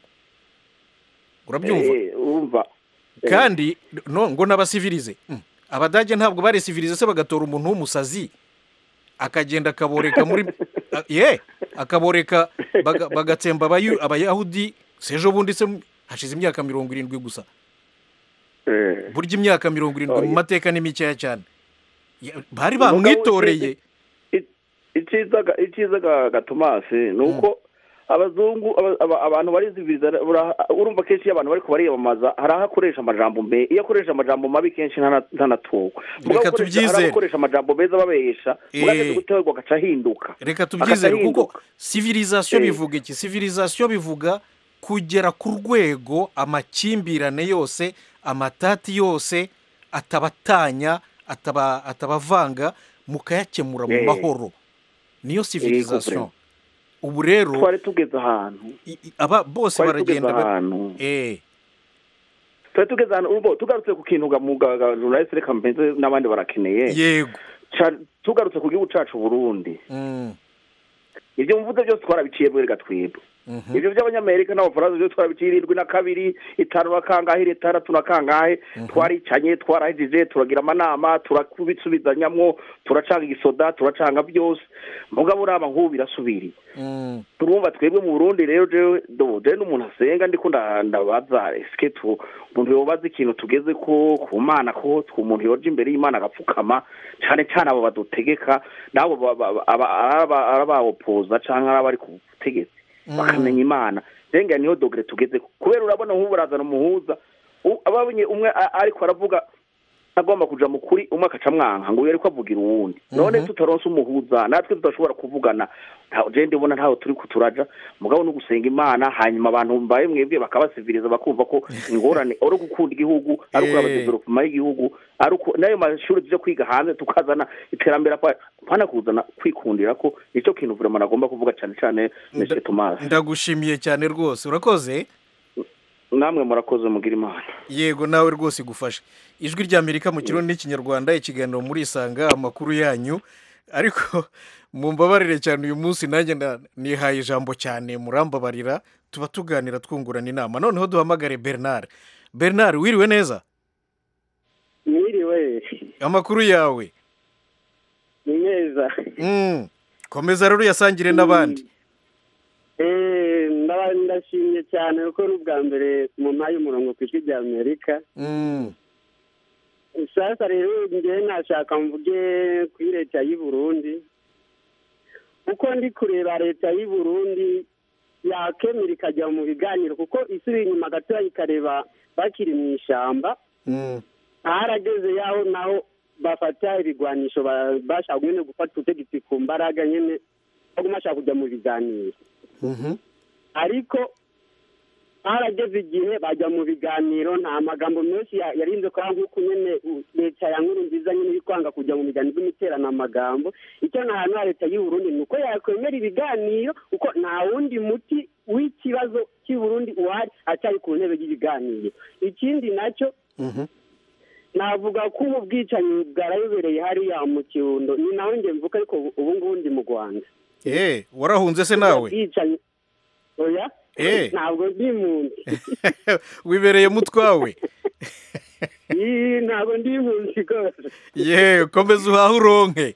urabyumva kandi ngo n'abasivirize abadage ntabwo baresivirize se bagatora umuntu w'umusazi akagenda akaboreka muri ye akaboreka bagatsemba abayahudi sejo bundi se hashize imyaka mirongo irindwi gusa burya imyaka mirongo irindwi mu mateka ni mikeya cyane bari bamwitoreye icyiza gatomasi ni uko abazungu abantu bariziviriza urumva kenshi iyo abantu bari kubariyamamaza hari aho akoresha amajambo mbe iyo akoresha amajambo mabi kenshi ntanatogwa reka tubyizere akoresha amajambo meza babesha mugageze gutegwa agaca ahinduka reka tubyizere kuko civilisation bivuga iki civilisation bivuga kugera ku rwego amakimbirane yose amatati yose atabatanya atabavanga mukayakemura mu mahoro niyo civilisation ubu rero twari tugeze ahantu aba bose baragenda eh twari tugeze ahantu ubu tugarutse ku kintu ga mugaga journalist reka mpenze n'abandi barakeneye yego tugarutse ku gihugu cacu Burundi mm. ibyo mvuze byose twarabiciye bwere gatwebwe ibyo by'abanyamerika n'abafaransa byo twarabicirirwe na kabiri itanu bakangahe itandatu na kangahe twaricanye twarahejije turagira amanama turakubitsubizanyamwo turacanga igisoda turacanga byose mugabo uraba nk'ubu birasubiri turumva twebwe mu Burundi rero jewe je n'umuntu asenga ndiko ndabaza eske tu umuntu yobaza ikintu tugeze ko ku Mana ko umuntu yoje imbere y'Imana agapfukama cyane cyane abo badutegeka nabo aba opoza canke abari ku butegetsi bakamenya Imana renga niyo dogre tugeze kubera urabona nk'ubu barazana umuhuza ababonye umwe ariko aravuga agomba kuja mu kuri umwe akaca mwanka ngo yari kwavugira uwundi none tutaronse umuhuza natwe tudashobora kuvugana ntaho je ndibona ntaho turi kuturaja mugabo no gusenga Imana hanyuma abantu mbaye mwebwe bakabasiviriza bakumva ko ingorane oro gukunda igihugu ari uko abadevelopment y'igihugu ari uko nayo mashuri tuje kwiga hanze tukazana iterambere pana kuzana kwikundira ko nicyo kintu vraiment nagomba kuvuga cyane cyane Monsieur Thomas ndagushimiye cyane rwose urakoze namwe murakoze mugira Imana yego nawe rwose igufasha ijwi rya Amerika mu kirundi n'ikinyarwanda ikiganiro muri isanga amakuru yanyu ariko mumbabarire cyane uyu munsi nanjye nihaye ijambo cyane murambabarira tuba tuganira twungurana inama noneho duhamagare Bernard Bernard wiriwe neza wiriwe amakuru yawe ni neza mm komeza rero yasangire n'abandi eh ndashimye cyane kuko n'ubwa mbere mu mpaye umurongo ku ijwi rya Amerika mm sasa rero njye nashaka mvuge kuri leta y'u Burundi uko ndi kureba leta y'u Burundi yakemera ikajya mu biganiro kuko isubira inyuma gato ikareba bakiri mu ishyamba harageze yaho naho bafata ibigwanisho bashaka nyine gufata ubutegetsi ku mbaraga nyine baguma bashaka kujya mu biganiro ariko harageze igihe bajya mu biganiro nta magambo menshi yarinze kwa nk'uko nyine leta ya Nkurunziza nyine iri kwanga kujya mu biganiro by'imiterana amagambo icyo nta hantu leta y'u Burundi nuko yakwemera ibiganiro uko nta wundi muti w'ikibazo cy'u Burundi uhari atari ku ntebe y'ibiganiro ikindi nacyo navuga ko ubu bwicanyi bwarayobereye hariya mu Kirundo ni nawe nge mvuga ariko ubu ngubu ndi mu Rwanda eh warahunze se nawe oya ntabwo ndi impunzi wibereye mutwawe ntabwo ndi impunzi rwose ye komeza uhahe uronke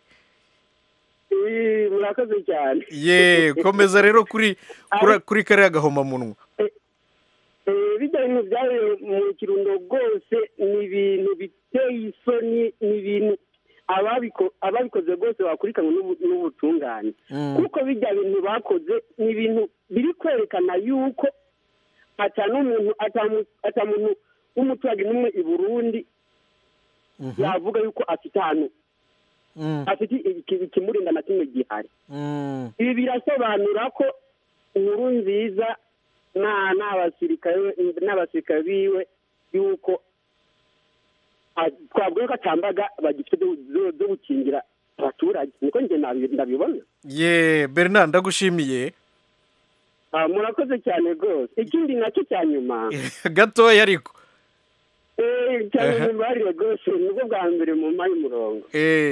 murakoze cyane ye komeza rero kuri kuri kariya gahomamunwa bijya bintu byabereye mu Kirundo rwose ni ibintu biteye isoni ni ibintu ababikoze rwose bakurikanwe n'ubutungane kuko bijya bintu bakoze ni ibintu biri kwerekana yuko atamuntu atamuntu w'umuturage n'umwe i Burundi yavuga yuko afite ahantu afite ikimurinda na kimwe gihari. Ibi birasobanura ko inkuru nziza n'abasirikare n'abasirikare biwe yuko twabwiye ko atambaga bagifite zo gukingira abaturage, niko njye ndabibona. ye Bernard ndagushimiye. Murakoze cyane rwose. Ikindi nacyo cya nyuma gatoya ariko cyane mbarire rwose nubwo bwa mbere mu mayi murongo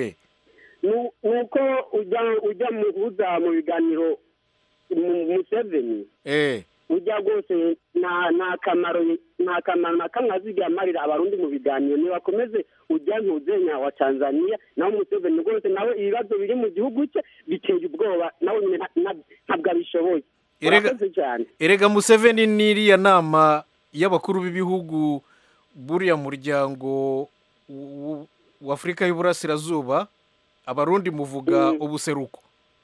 nuko ujya ujya muhuza mu biganiro Museveni ujya rwose nta kamaro nta kamaro na kamwe aziga amarira abarundi mu biganiro nibakomeze ujya ntuzenya wa Tanzania naho Museveni rwose nawe ibibazo biri mu gihugu cye biteye ubwoba nawe ntabwo abishoboye. Erega Museveni n'iriya nama y'abakuru b'ibihugu buriya muryango w'Afurika y'Uburasirazuba abarundi muvuga ubuseruko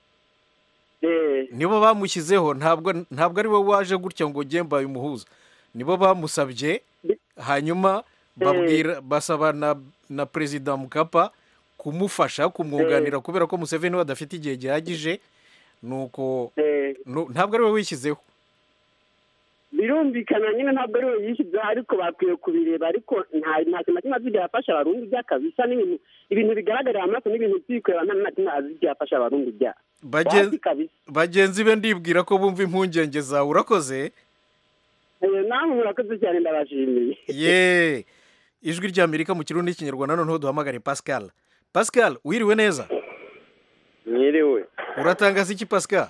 nibo bamushyizeho, ntabwo ntabwo ari we waje gutya ngo gemba umuhuza, nibo bamusabye hanyuma babwira basaba na, na Perezida Mkapa kumufasha kumwunganira kubera ko Museveni badafite igihe gihagije, nuko ntabwo ari we wishyizeho. Birumvikana nyine ntabwo ari we yishyizeho ariko bakwiye kubireba, ariko nta nta kintu kimwe azigira afasha abarundi bya kabisa n'ibintu ibintu bigaragarira amaso n'ibintu byikorera nta kintu azigira afasha abarundi bya bagenzi be ndibwira ko bumva impungenge zawe. Urakoze. Namwe murakoze cyane ndabashimiye. ye ijwi ry'Amerika mu kirundi n'ikinyarwanda noneho duhamagare Pascal. Pascal wiriwe neza? Mwiriwe. Uratangaza iki Pascal?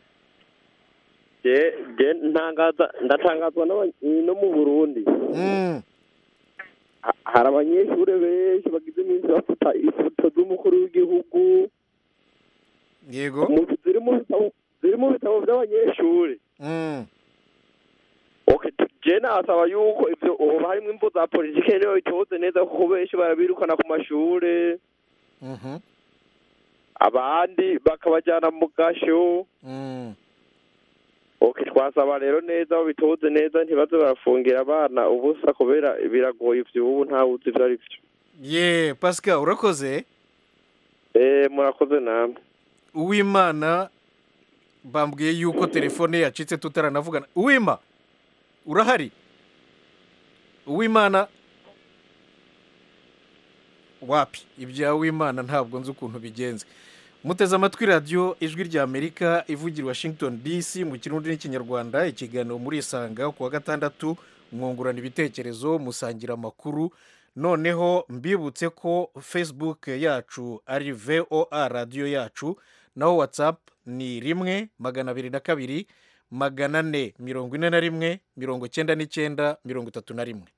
Je je ntangaza ndatangazwa no mu Burundi. Mm. Hari abanyeshure benshi bagize iminsi bafata ifoto z'umukuru w'igihugu. Yego. Ziri mu bitabo ziri mu bitabo by'abanyeshure. Mm. Okay, je nasaba yuko ivyo ubu harimo imvo za politike rero itoze neza kuko benshi barabirukana ku mashure. Mhm. Abandi bakabajyana mu gasho. Mm. Okay, twasaba rero neza bitoze neza ntibaze barafungira abana ubusa kubera biragoye ivy'ubu nta wuzi ivyo ari byo. Ye Pascal urakoze. Eh murakoze namwe. Uwimana bambwiye yuko telefone yacitse tutaranavugana. Uwima urahari? Uwimana wapi ibya Uwimana ntabwo nzi ukuntu bigenze. Muteze amatwi radio ijwi ry'Amerika ivugira Washington D C mu kirundi n'ikinyarwanda, ikiganiro muri Isanga ku wa gatandatu mwungurana ibitekerezo musangira amakuru. Noneho mbibutse ko Facebook yacu ari V O A radio yacu, naho WhatsApp ni rimwe magana abiri na kabiri magana ane mirongo ine na rimwe mirongo cyenda n'icyenda mirongo itatu na rimwe.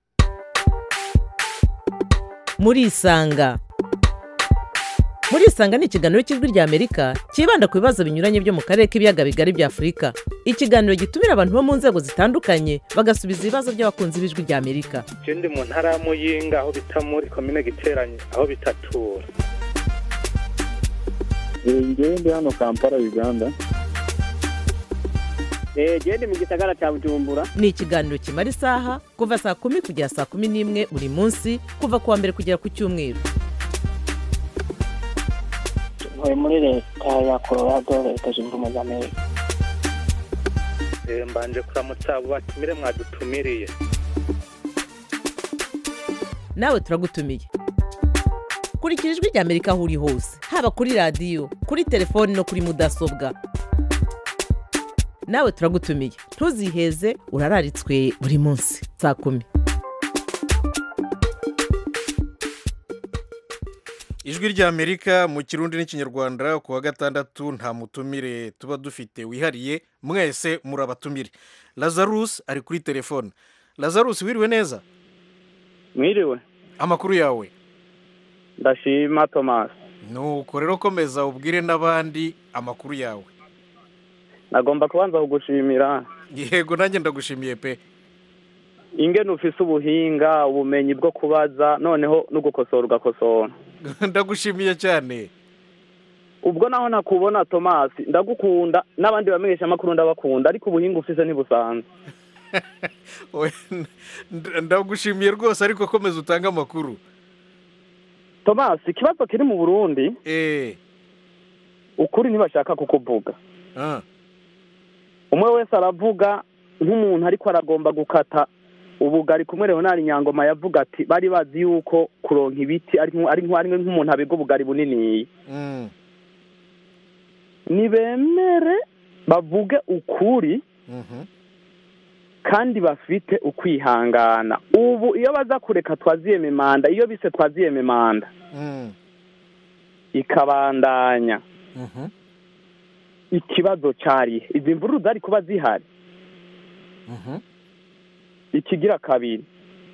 Muri Isanga. Muri Isanga ni ikiganiro cy'ijwi ry'Amerika kibanda ku bibazo binyuranye byo mu karere k'ibiyaga bigari bya Afurika. Ikiganiro gitumira abantu bo mu nzego zitandukanye bagasubiza ibibazo by'abakunzi b'ijwi ry'Amerika. Je ndi mu ntara ya Muyinga aho bita muri commune Giteranye aho bitatura. Ngiye ndi hano Kampala Uganda. Eh je ndi mu gisagara cya Bujumbura. Ni ikiganiro kimara isaha kuva saa kumi kugera saa kumi n'imwe buri munsi kuva kuwa mbere kugera ku cyumweru. Ntuye muri leta ya Colorado leta zunze ubumwe za Amerika. Eh mbanje kuramutsa abo batumire mwadutumiriye. Nawe turagutumiye. Kurikira ijwi ry'Amerika aho uri hose, haba kuri radio, kuri telefone no kuri mudasobwa. Nawe turagutumiye. Ntuziheze urararitswe buri munsi saa kumi. Ijwi ry'Amerika mu kirundi n'ikinyarwanda ku wa gatandatu nta mutumire tuba dufite wihariye, mwese murabatumire. Lazarus ari kuri telefone. Lazarus wiriwe neza? Mwiriwe. Amakuru yawe? Ndashima Thomas. Nuko rero komeza ubwire n'abandi amakuru yawe. Nagomba kubanza kugushimira. Yego nanjye ndagushimiye pe. Ingene ufise ubuhinga ubumenyi bwo kubaza noneho no gukosora ugakosora. Ndagushimiye cyane. Ubwo naho nakubona Thomas ndagukunda n'abandi bamenyesha amakuru ndabakunda ariko ubuhinga ufise ntibusanzwe. Ndagushimiye rwose ariko komeza utanga amakuru. Thomas ikibazo kiri mu Burundi eh ukuri ntibashaka kukuvuga ah umwe wese aravuga nk'umuntu ariko aragomba gukata ubugari kumwe Leonard Nyangoma yavuga ati bari bazi yuko kuronka ibiti ari ari nk'umuntu abega ubugari bunini mm nibemere bavuge ukuri mhm kandi bafite ukwihangana ubu iyo baza kureka twaziyeme manda iyo bise twaziyeme manda mm ikabandanya mhm ikibazo cyari izi mvururu zari kuba zihari mhm ikigira kabiri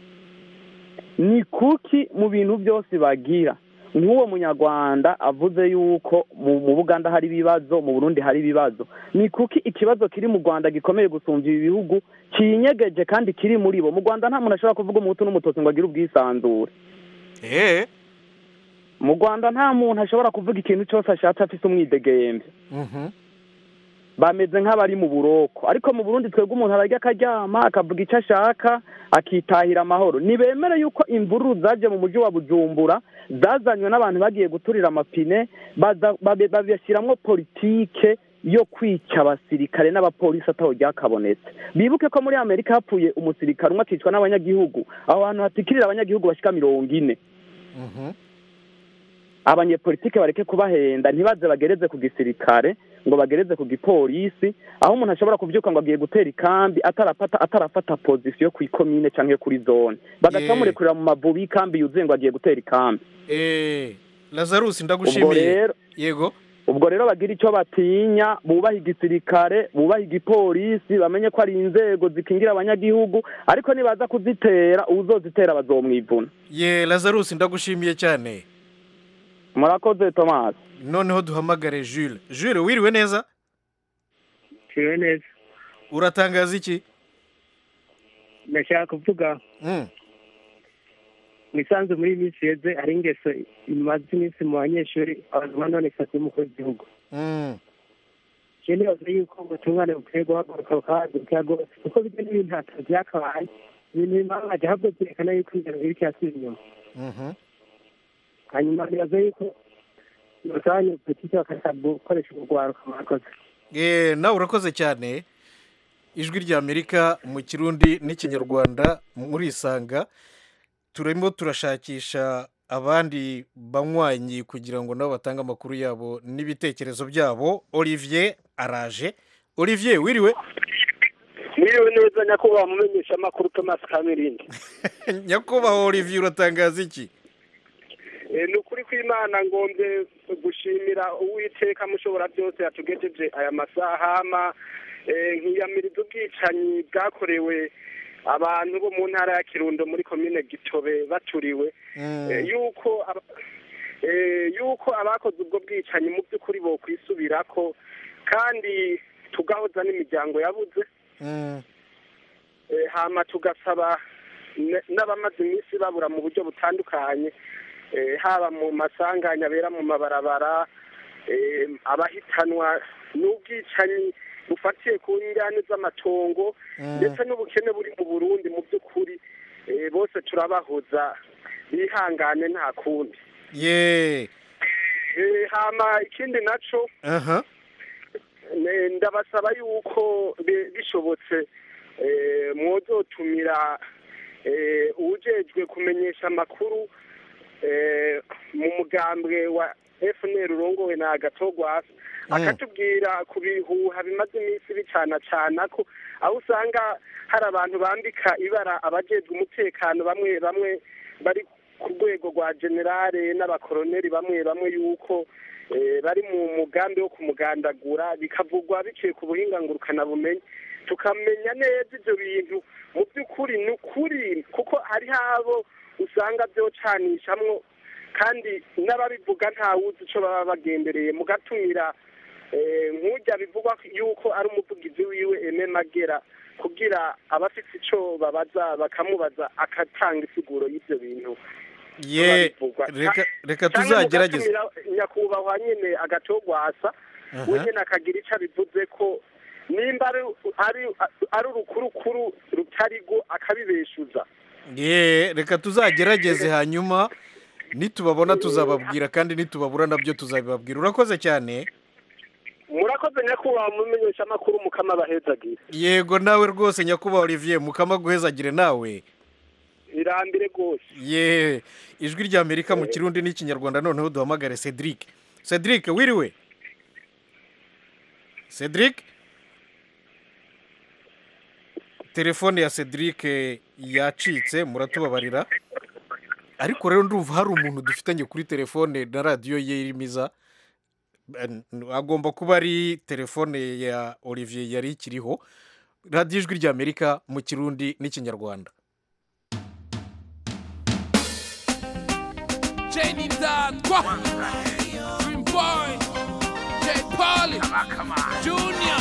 ni kuki mu bintu byose bagira nk'uwo munyarwanda avuze yuko mu Buganda hari ibibazo mu Burundi hari ibibazo ni kuki ikibazo kiri mu Rwanda gikomeye gusumvya ibi bihugu kinyegeje kandi kiri muri bo mu Rwanda nta muntu ashobora kuvuga umuhutu n'umututsi ngo agire ubwisanzure eh mu Rwanda nta muntu ashobora kuvuga ikintu cyose ashatse afite umwidegembe mhm bameze nk'abari mu buroko ariko mu Burundi twebwe umuntu arajya akaryama akavuga icyo ashaka akitahira amahoro nibemere yuko imvururu zaje mu mujyi wa Bujumbura zazanywe n'abantu bagiye guturira amapine babashyiramo politike yo kwica abasirikare n'abapolisi ataho ryakabonetse bibuke ko muri Amerika hapfuye umusirikare umwe akicwa n'abanyagihugu aho hantu hatikirira abanyagihugu bashika mirongo ine mhm abanyepolitike bareke kubahenda ntibaze bagereze ku gisirikare ngo bagereze ku gipolisi aho umuntu ashobora kuvyuka ngo agiye gutera ikambi atarafata atarafata position ku ikomine canke kuri zone bagaca murekurira mu mavubi ikambi yuzuye ngo agiye gutera ikambi eh Lazarus ndagushimiye yego ubwo rero bagira icyo batinya bubaha igisirikare bubaha igipolisi bamenye ko ari inzego zikingira abanyagihugu ariko nibaza kuzitera uzozitera bazomwivuna ye Lazarus ndagushimiye cyane murakoze Thomas noneho duhamagare Jules Jules wiriwe neza wiriwe neza uratangaza iki ndashaka kuvuga mm misanze muri minsi yeze ari ingeso imaze iminsi mu banyeshuri abantu banone fati mu gihugu mm cyane bavuze yuko ubutungane bukwiye guhaguruka bukahaguruka rwose kuko bijya n'ibintu hatazi yakabaye ibintu bimaze ahubwo byerekana yuko inzira iri cyasubira inyuma mhm hanyuma bibaza yuko batanye politiki bakashaka gukoresha urwaruka murakoze eh nawe urakoze cyane ijwi rya Amerika mu Kirundi n'ikinyarwanda muri Isanga turimo turashakisha abandi banywanyi kugira ngo nabo batange amakuru yabo n'ibitekerezo byabo Olivier araje Olivier wiriwe wiriwe neza nyakubahwa mumenyesha amakuru Thomas Kamirindi nyakubahwa Olivier uratangaza iki ni ukuri kw'Imana ngombye gushimira uwiteka mushobora byose yatugejeje aya masaha ama nkiyamiriza ubwicanyi bwakorewe abantu bo mu ntara ya Kirundo muri komine Gitobe baturiwe yuko yuko abakoze ubwo bwicanyi mu by'ukuri bo kwisubirako kandi tugahoza n'imiryango yabuze hama tugasaba n'abamaze iminsi babura mu buryo butandukanye haba mu masanganya abera mu mabarabara abahitanwa n'ubwicanyi bufatiye ku njyane z'amatongo ndetse n'ubukene buri mu Burundi mu by'ukuri bose turabahoza bihangane nta kundi ye hama ikindi naco aha ndabasaba yuko bishobotse mwozotumira ujejwe kumenyesha amakuru mu mugambwe wa F N L urongowe na Agatogwasa akatubwira ku bihuha bimaze iminsi bicana cana ko aho usanga hari abantu bambika ibara abajejwe umutekano bamwe bamwe bari ku rwego rwa generale n'abakoroneri bamwe bamwe yuko bari mu mugambi wo kumugandagura bikavugwa biciye ku buhinga ngurukana bumenyi tukamenya neza ibyo bintu mu by'ukuri ni ukuri kuko hari habo usanga byocanishamwo kandi n'ababivuga ntawuzi icyo baba bagendereye mugatumira nk'ujya bivugwa yuko ari umuvugizi wiwe Eme Magera kugira abafite icyo babaza bakamubaza agatanga isiguro y'ibyo bintu ye reka reka tuzagerageze nyakubahwa nyine Agatogwasa we nyine akagira icyo abivuze ko nimba ari ari urukurukuru rutarigo akabibeshuza ye reka tuzagerageze hanyuma nitubabona tuzababwira kandi nitubabura nabyo tuzabibabwira. Urakoze cyane. murakoze nyakubahwa mumenyesha amakuru mukama bahezagire. Yego nawe rwose nyakubahwa Olivier mukama guhezagire nawe. irambire rwose. Ye ijwi rya Amerika mu kirundi n'ikinyarwanda noneho duhamagare Cedric. Cedric wiriwe? Cedric? Telefone ya Cedric yacitse muratubabarira. Ariko rero ndumva hari umuntu dufitanye kuri telefone na radio ye irimiza. Agomba kuba ari telefone ya Olivier yari ikiriho. Radio ijwi rya Amerika mu kirundi n'ikinyarwanda. Jenny Dan, Dream Boy, J Polly, Junior.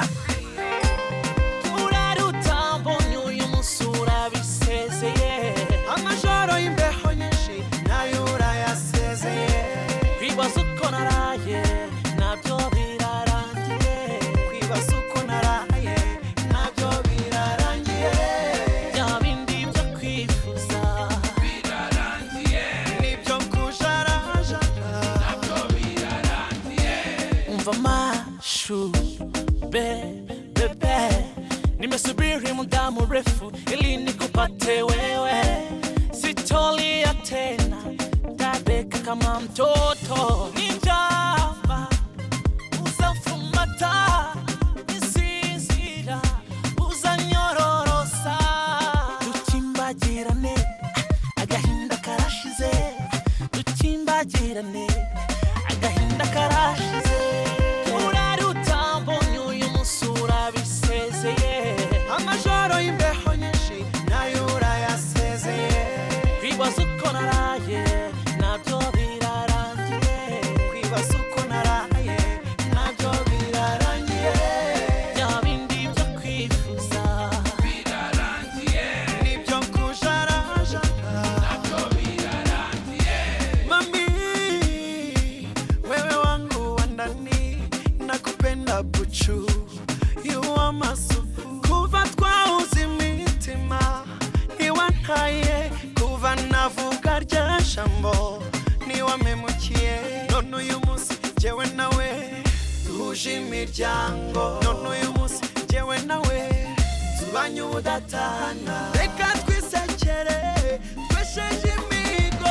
Urarutambo nyuyu musura bisezeye. Amajoro y'imbeho nyinshi nayo urayasezeye. Kwibaza uko naraye nabyo birarangiye. Kwibaza uko naraye nabyo birarangiye. Bya bindi byo kwifuza birarangiye. Nibyo kujarajara nabyo birarangiye. Umva mashu be bebe nimesubiri muda mrefu ili nikupate wewe. Sitolia tena tabeka kama mtoto. Nijaba uzafumata nisizira uzanyororosa. Dukimbagirane agahinda karashize. Dukimbagirane agahinda karashize. Urarutambo nyuyu musura bisezeye. Amajoro y'imbeho nyinshi nayo urayasezeye. Kwibaza uko naraye nabyo birarangiye. Kwibaza uko naraye nabyo birarangiye. Bya bindi byo kwifuza birarangiye. Nibyo kujarajara nabyo birarangiye. Mami wewe wangu wa ndani nakupenda buchu. You are my sufu. Kuva twauze imitima niwantaye. Kuva navuga rya jambo niwamemukiye. None uyu munsi jewe nawe tuje imiryango. None uyu munsi jewe nawe tubanye ubudatana. Reka twisekere twesheje imigo.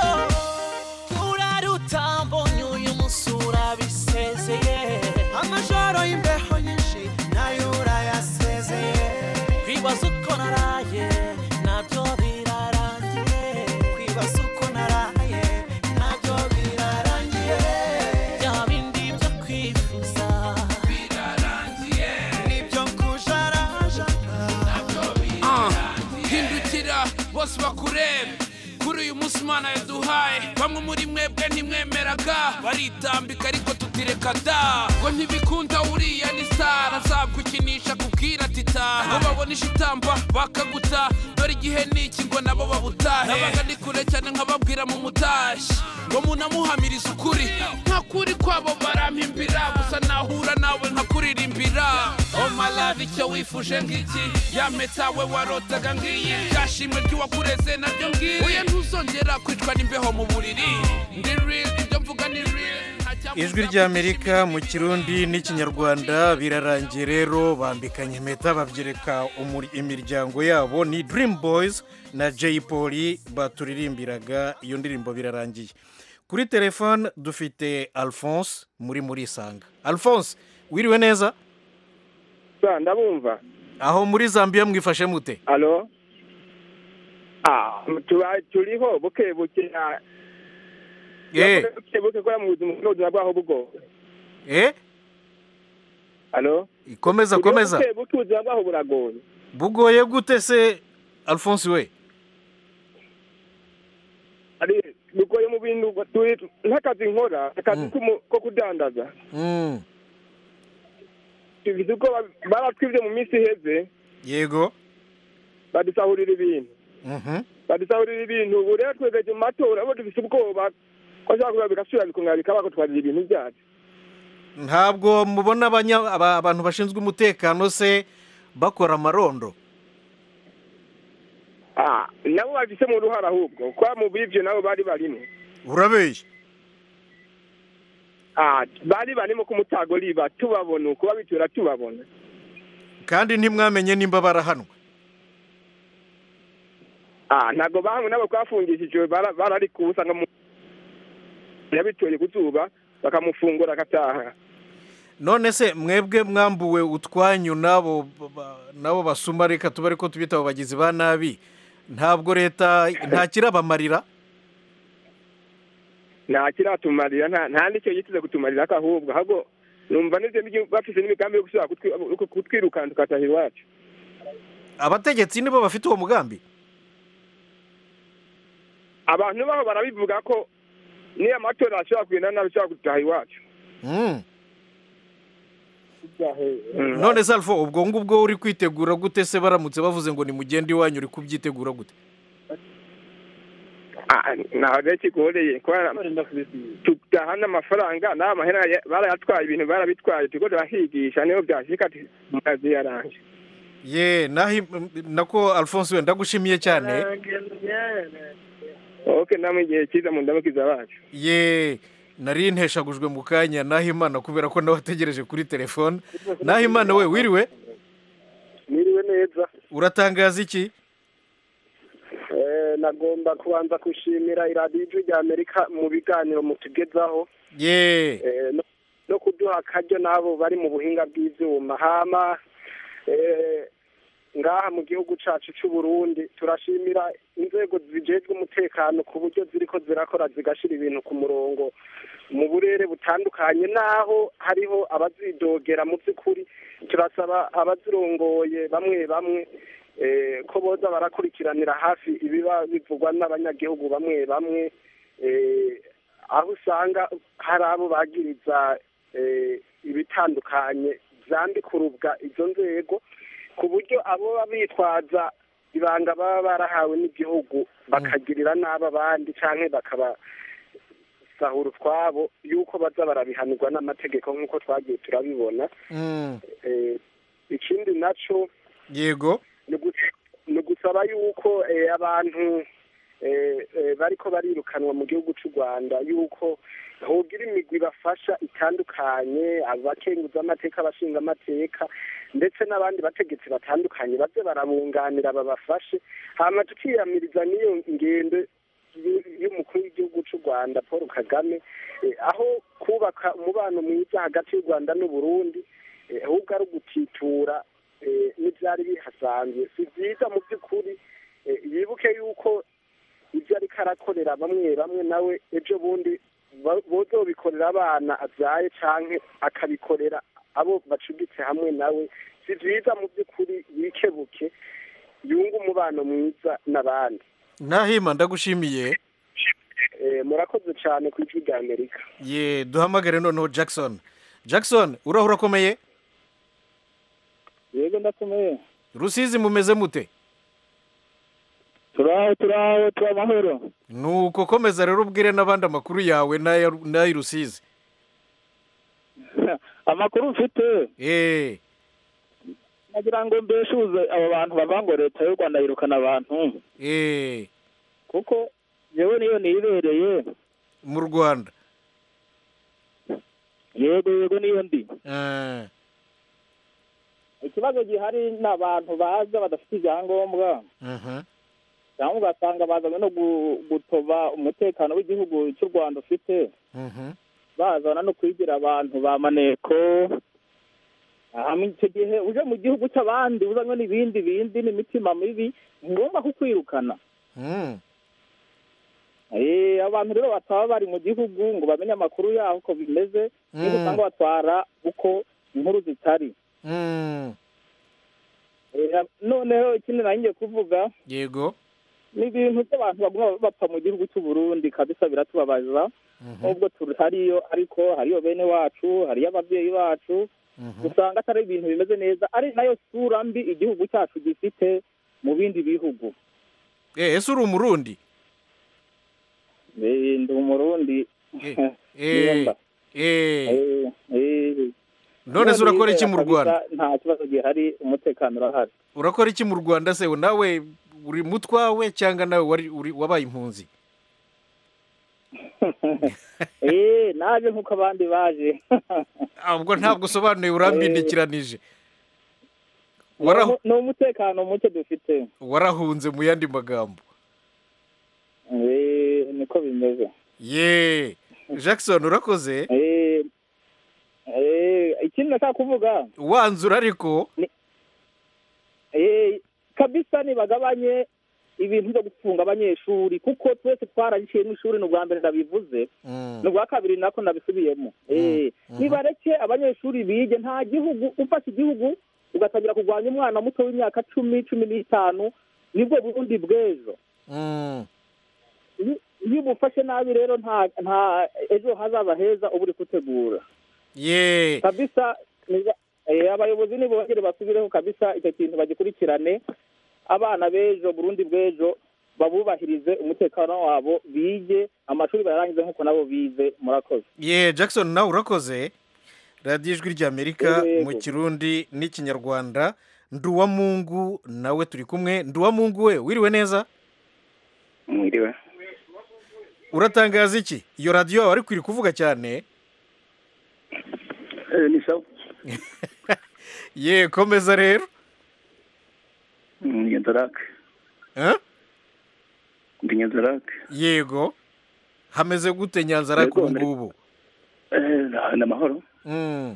Urarutambo nyuyu musura bisezeye. Amajoro y'imbeho nyinshi nayo urayasezeye. Kwibaza uko naraye nabyo birarangiye. Kwibaza uko naraye nabyo birarangiye. Bya bindi byo kwifuza birarangiye. Nibyo kujarajara nabyo birarangiye. Hindukira bose bakurebe kuri uyu munsi Imana yaduhaye. Bamwe muri mwebwe ntimwemeraga baritambika ariko tutireka da. Ngo ntibikunda uriya ni star azakukinisha kubwira tita. Ngo babonisha itamba bakaguta. Dore igihe niki ngo nabo babutahe. Nabaga ndi kure cyane nkababwira mu mutashi. Ngo munamuhamiriza ukuri. Nta kuri kwabo barampimbira. Gusa nahura nawe nkakuririmbira. Oh my love icyo wifuje ngiki. Yameta we warotaga ngiyi. Yashimwe ry'uwakureze naryo ngiyi. Uye ntuzongera kwicwa n'imbeho mu buriri. Ndi real ibyo mvuga ni real. Ijwi rya Amerika mu kirundi n'ikinyarwanda birarangiye rero bambikanye impeta babyereka imiryango yabo. Ni Dream Boys na J Polly baturirimbiraga iyo ndirimbo birarangiye. Kuri telefone dufite Alphonse muri muri Sanga. Alphonse wiriwe neza? Sa ndabumva. Aho muri Zambia mwifashe mute? Allo? Ah, tuba turiho buke buke. Eh. Buke kwa mu buzima bwaho bugo. Eh? Allo? Komeza komeza. Buke buke ubuzima bwaho buragoye. Bugoye gute se Alphonse we? Ari bugoye mu bintu ntakazi nkora, akazi ko kudandaza. Mm. Tugize ko baratwivye mu minsi heze. Yego. Badusahurira ibintu. Mhm. Badusahurira ibintu ubu rero twegeje mu matora abo dufise ubwoba ko cyangwa bigasubira bikongera bako twazira ibintu byacu. Ntabwo mubona abantu bashinzwe umutekano se bakora amarondo? ah nabo bafise mu ruhara ahubwo kwa mu bivyo nabo bari barimo urabeshya ah bari barimo ku mutago riba tubabona uko babitura tubabona kandi ntimwamenye nimba barahanwa ah ntago bahamwe nabo kwafungishije barari kubusanga mu yabitoye kuzuba bakamufungura akataha. None se mwebwe mwambuwe utwanyu nabo nabo basuma reka tuba ariko tubita abagizi ba nabi ntabwo leta nta kirabamarira nta kiratumarira nta nta nicyo yitize kutumarira ahubwo ahubwo numva nivyo bafise n'imigambi yo gusubira kutwirukana tukataha iwacu. Abategetsi nibo bafite uwo mugambi abantu baho barabivuga ko ni amatora ashobora kugenda nabi ashobora gutaha iwacu. Mm. None Salfo ubwo ngubwo uri kwitegura gute se baramutse bavuze ngo ni mugende iwanyu uri kubyitegura gute? Ah na reki goreye kwa tutahana amafaranga na amahera barayatwaye ibintu barabitwaye tuko turahigisha niho byashika mukazi yaranje. Ye nahi nako Alphonse wenda gushimiye cyane. Okay namwe gihe kiza mu ndamukiza bacu. Ye nari nteshagujwe mu kanya Nahimana kubera ko nawe ategereje kuri telefone. Nahimana we wiriwe? Niriwe neza. Uratangaza iki? Eh nagomba kubanza kushimira iradiyo rya Amerika mu biganiro mutugezaho. Ye. Eh no, no kuduha akaryo nabo bari mu buhinga bw'ivyuma hama eh ngaha mu gihugu cacu cy'u Burundi turashimira inzego zijejwe umutekano ku buryo ziriko zirakora zigashira ibintu ku murongo mu burere butandukanye naho hariho abazidogera mu by'ukuri turasaba abazirongoye bamwe bamwe eh ko boza barakurikiranira hafi ibiba bivugwa n'abanyagihugu bamwe bamwe eh aho usanga hari abo bagiriza eh ibitandukanye zandikurubwa izo nzego ku buryo abo babitwaza ibanga baba barahawe n'igihugu bakagirira n'aba bandi canke bakaba sahura twabo yuko baza barabihanirwa n'amategeko nk'uko twagiye turabibona. Mm. Eh ikindi naco yego ni gusaba yuko eh, abantu eh, eh, bariko barirukanwa mu gihugu cy'u Rwanda yuko hogira imigwi bafasha itandukanye abakenguza amateka abashinga amateka ndetse n'abandi bategetsi batandukanye baze barabunganira babafashe hama tukiyamiriza niyo ngendo y'umukuru w'igihugu cy'u Rwanda Paul Kagame eh, aho kubaka umubano mwiza hagati y'u Rwanda n'u Burundi eh, ahubwo ari ugutitura eh, n'ivyari bihasanzwe si vyiza mu by'ukuri eh, yibuke yuko ibyo ariko arakorera bamwe bamwe nawe ejo bundi bozobikorera abana avyaye canke akabikorera abo bacuditse hamwe nawe si vyiza mu by'ukuri yikebuke yunga umubano mwiza n'abandi. Nahima ndagushimiye. Eh murakoze cyane ku ijwi rya Amerika. Ye duhamagare noneho Jackson. Jackson urahura komeye? Yego ndakomeye. Rusizi mumeze mute? Turaho turaho turamahoro. Nuko komeza rero ubwire n'abandi amakuru yawe n'ayi Rusizi. Amakuru mfite eh nagira ngo mbeshuze abo bantu bavango leta y'u Rwanda yirukana abantu eh kuko yewe niyo nibereye mu Rwanda. Yego yego niyo ndi eh ikibazo gihari n'abantu baza badafite ibyangombwa mhm cyangwa ugasanga bazanye no gutoba umutekano w'igihugu cy'u Rwanda ufite mhm bazana no kwigira abantu ba maneko aha icyo gihe uje mu gihugu cy'abandi uzanywe n'ibindi bindi n'imitima mibi ngomba kukwirukana. mm. Eh abantu rero bataba bari mu gihugu ngo bamenye amakuru yaho uko bimeze mm. niba usanga batwara uko inkuru zitari. mm. Eh noneho ikindi nanjye kuvuga yego ni ibintu by'abantu baguma bapfa mu gihugu cy'u Burundi kabisa biratubabaza. Nubwo hariyo ariko hariyo bene wacu hariyo ababyeyi bacu usanga atari ibintu bimeze neza ari nayo sura mbi igihugu cyacu gifite mu bindi bihugu. Eh ese uri umurundi? Eh ndi umurundi. Eh eh eh none se urakora iki mu Rwanda? Nta kibazo gihari umutekano urahari. Urakora iki mu Rwanda se nawe uri mutwawe cyangwa nawe wari uri wabaye impunzi eh naje nkuko abandi baje ahubwo ntabwo usobanuye urambindikiranije ni umutekano muke dufite warahunze mu yandi magambo eh niko bimeze ye Jackson urakoze eh eh ikintu nashaka kuvuga wanzura ariko eh kabisa ni bagabanye ibintu byo gufunga abanyeshuri kuko twese twaragiye mu ishuri n'ubwa mbere ndabivuze n'ubwa kabiri nako nabisubiyemo eh nibareke abanyeshuri bige nta gihugu ufashe igihugu ugatangira kurwanya umwana muto w'imyaka cumi cumi n'itanu nibwo Burundi bw'ejo iyo ubufashe nabi rero nta nta ejo hazaza heza uba uri gutegura ye kabisa abayobozi nibo bagire basubireho kabisa icyo kintu bagikurikirane abana b'ejo Burundi bw'ejo babubahirize umutekano wabo bige amashuri bayarangize nk'uko nabo bize murakoze ye Jackson nawe urakoze radiyo ijwi ry'Amerika mu kirundi n'ikinyarwanda Nduwamungu nawe turi kumwe Nduwamungu we wiriwe neza mwiriwe uratangaza iki iyo radiyo yawe ari kwiri kuvuga cyane ni sawa ye komeza rero Nyanzarake eh ndi Nyanzarake yego hameze gute Nyanzarake ubu ngubu eh na mahoro mm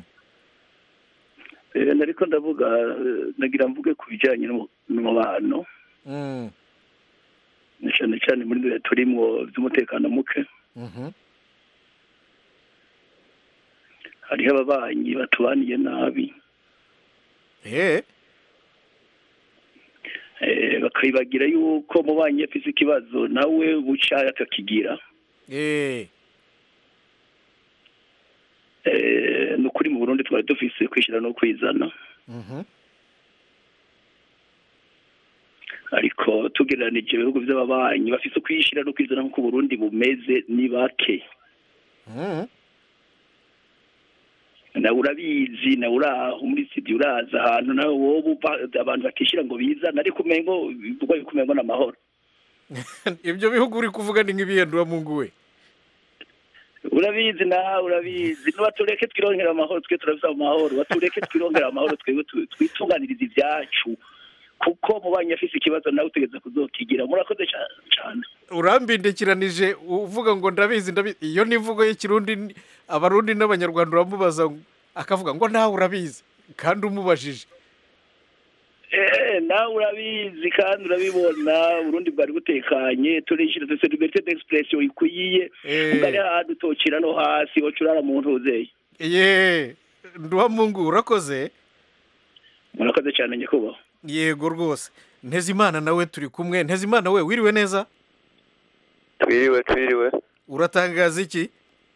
eh nariko ndavuga nagira mvuge ku bijyanye n'umubano mm cyane cyane muri turimo by'umutekano muke mhm hariho ababanyi batubaniye nabi eh eh bakayibagira yuko mubanyi afise ikibazo nawe buca akakigira eh eh nukuri mu Burundi twari dufise kwishira no kwizana mhm ariko tugereranije ibihugu by'ababanyi bafise kwishira no kwizana nko Burundi bumeze ni bake mhm na urabizi na uraho muri studio uraza ahantu nawe wowe abantu bakishira ngo bizana ariko umengo bivugwa bikumengo na mahoro ibyo bihugu uri kuvuga ni nk'ibihendura Mungu we urabizi na urabizi no batureke twirongera amahoro twe turavisa amahoro batureke twirongera amahoro twe twitunganiriza ibyacu kuko mubanye afise ikibazo nawe utegeza kuzokigira murakoze cyane urambindikiranije uvuga ngo ndabizi ndabizi iyo nivugo y'ikirundi abarundi n'abanyarwanda uramubaza akavuga ngo nawe urabizi kandi umubajije eh nawe urabizi kandi urabibona Burundi bwari gutekanye turishira se liberté d'expression ikuyiye ngari hadu tokira no hasi ocurara mu ntuzeye ye Nduwamungu urakoze murakoze cyane nyekubaho yego rwose Ntezimana nawe turi kumwe Ntezimana we wiriwe neza twiriwe twiriwe uratangaza iki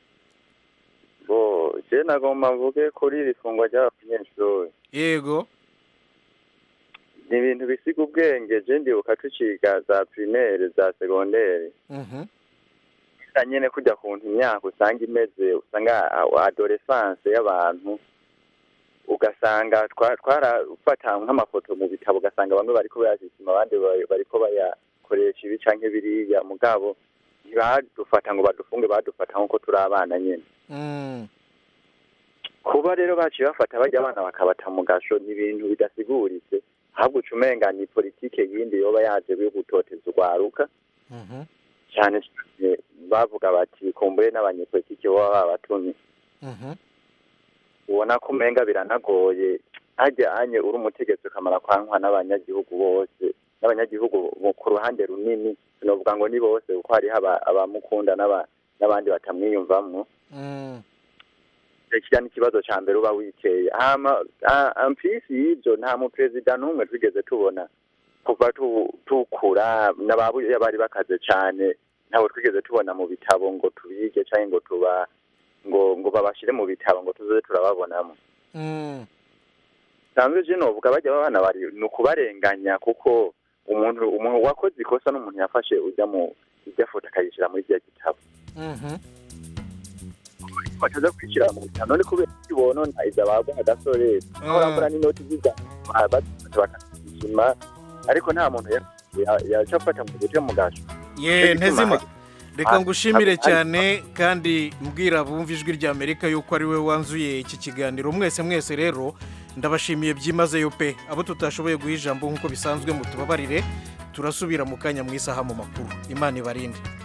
bo je nagomba mvuge kuri rifungwa ry'abanyeshuri yego ni ibintu bisiga ubwenge je ndibuka tuciga za primaire za secondaire mhm nyene kujya kuntu imyaka usanga imeze usanga adolescence y'abantu ugasanga twarafata nk'amafoto mu bitabo ugasanga bamwe bariko bayashisima abandi bariko bayakoresha ibi canke biriya mugabo ntibadufata ngo badufunge badufata nk'uko turi abana nyene kuba rero baciye bafata bajya abana bakabata mu gasho ni ibintu bidasiguritse ahubwo ucumenga ni politike yindi yoba yaje yo gutoteza urwaruka cyane bavuga bati kumbure n'abanyepolitike baba babatumye ubona ko umenga biranagoye hajya anye uri umutegetsi ukamara kwankwa n'abanyagihugu bose n'abanyagihugu ku ruhande runini sinovuga ngo ni bose kuko hariho abamukunda n'abandi batamwiyumvamwo kiriya ni ikibazo cya mbere uba witeye ampisi y'ibyo nta muperezida n'umwe twigeze tubona kuva tukura n'ababuye bari bakaze cyane ntabwo twigeze tubona mu bitabo ngo tubige cyangwa ngo tuba ngo ngo babashire mu bitabo ngo tuzoze turababonamo sanzwe je novuga bajya babana bari nukubarenganya kuko umuntu umuntu wakoze ikosa n'umuntu yafashe ujya mu ijya foto akayishira muri bya gitabo mhm bataza kwishira mu bitabo none kubera ibono ntayiza bagwa agasore aho rambura n'inoti ziza bakishima ariko nta muntu yaca afata mu gute mu gaco ye ntezima reka ngushimire cyane kandi mbwira bumva ijwi rya Amerika yuko ari we wanzuye iki kiganiro mwese mwese rero ndabashimiye byimazeyo pe abo tutashoboye guha ijambo nk'uko bisanzwe mutubabarire turasubira mu kanya mu isaha mu makuru Imana ibarinde